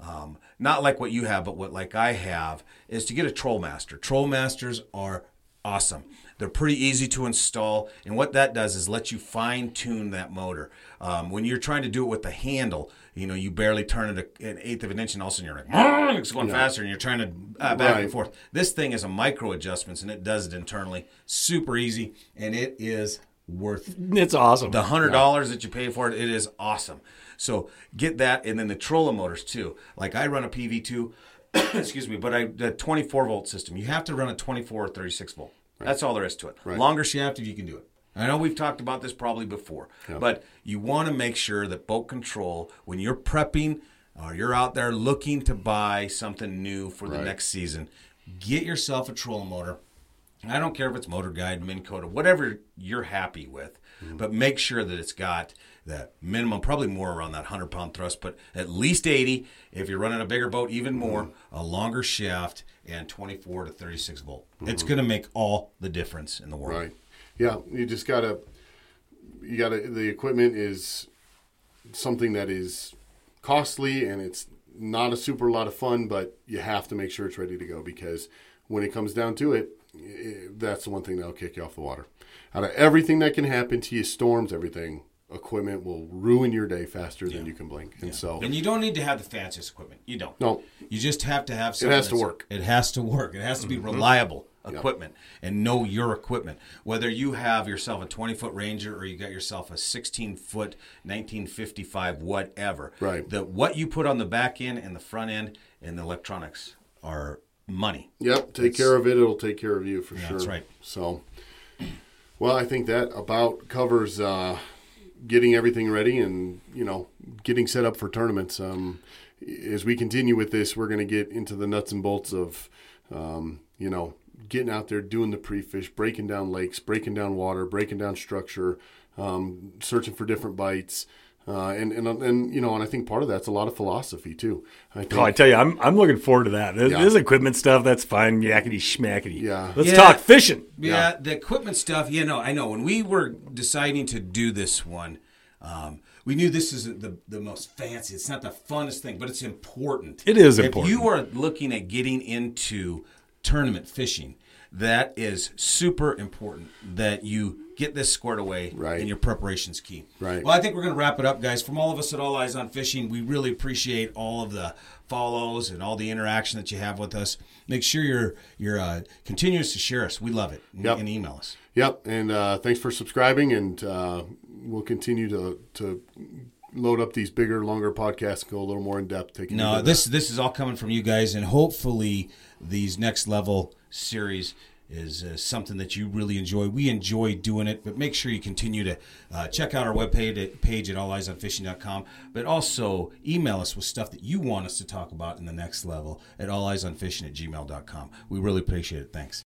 [SPEAKER 2] um, not like what you have, but what like I have, is to get a Trollmaster. Trollmasters are awesome. They're pretty easy to install, and what that does is let you fine-tune that motor. Um, when you're trying to do it with the handle, you know, you barely turn it a, an eighth of an inch, and all of a sudden you're like, it's going yeah. faster, and you're trying to uh, back right. and forth. This thing is a micro adjustments, and it does it internally. Super easy, and it is worth
[SPEAKER 1] it's awesome.
[SPEAKER 2] The one hundred dollars yeah. that you pay for it, it is awesome. So get that, and then the Trolla motors too. Like I run a P V two, excuse me, but I the twenty-four volt system. You have to run a twenty-four or thirty-six volt. Right. That's all there is to it. Right. Longer shaft if you can do it. I know we've talked about this probably before, yep. but you want to make sure that boat control, when you're prepping or you're out there looking to buy something new for the right. next season, get yourself a Trolla motor. I don't care if it's Motor Guide, Minn Kota, whatever you're happy with, mm-hmm. but make sure that it's got that minimum, probably more around that one hundred pound thrust, but at least eighty. If you're running a bigger boat, even more, mm-hmm. a longer shaft, and twenty-four to thirty-six volt. Mm-hmm. It's going to make all the difference in the world.
[SPEAKER 3] Right. Yeah, you just got to, you got to, the equipment is something that is costly, and it's not a super lot of fun, but you have to make sure it's ready to go, because when it comes down to it, it that's the one thing that'll kick you off the water. Out of everything that can happen to you, storms, everything, equipment will ruin your day faster yeah. than you can blink. And yeah. so,
[SPEAKER 2] and you don't need to have the fanciest equipment. You don't.
[SPEAKER 3] No.
[SPEAKER 2] You just have to have something.
[SPEAKER 3] It has to work.
[SPEAKER 2] It has to work. It has to be mm-hmm. reliable equipment yep. and know your equipment. Whether you have yourself a twenty foot Ranger or you got yourself a sixteen foot nineteen fifty-five, whatever.
[SPEAKER 3] Right.
[SPEAKER 2] The what you put on the back end and the front end and the electronics are money.
[SPEAKER 3] Yep. Take it's, care of it. It'll take care of you for
[SPEAKER 2] yeah,
[SPEAKER 3] sure.
[SPEAKER 2] That's right.
[SPEAKER 3] So, well, I think that about covers uh, getting everything ready and, you know, getting set up for tournaments. Um, as we continue with this, we're going to get into the nuts and bolts of, um, you know, getting out there, doing the pre-fish, breaking down lakes, breaking down water, breaking down structure, um, searching for different bites. Uh, and, and, and, you know, and I think part of that's a lot of philosophy too. I think,
[SPEAKER 1] oh, I tell you, I'm I'm looking forward to that. This,
[SPEAKER 3] yeah.
[SPEAKER 1] this equipment stuff, that's fine. Yakety schmackety.
[SPEAKER 3] Yeah.
[SPEAKER 1] Let's
[SPEAKER 2] yeah.
[SPEAKER 1] talk fishing.
[SPEAKER 2] Yeah, yeah, the equipment stuff, you know, I know. When we were deciding to do this one, um, we knew this isn't the, the most fancy. It's not the funnest thing, but it's important.
[SPEAKER 1] It is
[SPEAKER 2] if
[SPEAKER 1] important.
[SPEAKER 2] If you are looking at getting into tournament fishing, that is super important that you get this squared away
[SPEAKER 3] right.
[SPEAKER 2] and your preparation's key.
[SPEAKER 3] Right.
[SPEAKER 2] Well, I think we're going to wrap it up, guys. From all of us at All Eyes on Fishing, we really appreciate all of the follows and all the interaction that you have with us. Make sure you're you're uh, continuous to share us. We love it.
[SPEAKER 3] Yep.
[SPEAKER 2] And email us.
[SPEAKER 3] Yep. And uh, thanks for subscribing, and uh, we'll continue to to load up these bigger, longer podcasts and go a little more in depth. Taking
[SPEAKER 2] no, this this is all coming from you guys, and hopefully these next level series is uh, something that you really enjoy. We enjoy doing it, but make sure you continue to uh, check out our webpage at, page at all eyes on fishing dot com, but also email us with stuff that you want us to talk about in the next level at all eyes on fishing at gmail dot com. We really appreciate it. Thanks.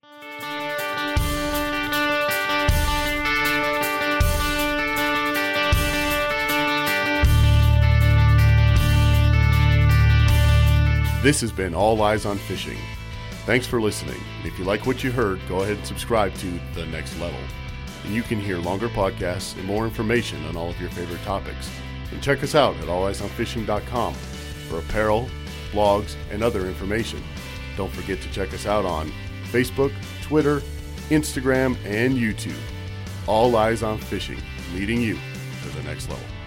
[SPEAKER 3] This has been All Eyes on Fishing. Thanks for listening. If you like what you heard, go ahead and subscribe to The Next Level. And you can hear longer podcasts and more information on all of your favorite topics. And check us out at all eyes on fishing dot com for apparel, blogs, and other information. Don't forget to check us out on Facebook, Twitter, Instagram, and YouTube. All Eyes on Fishing, leading you to the next level.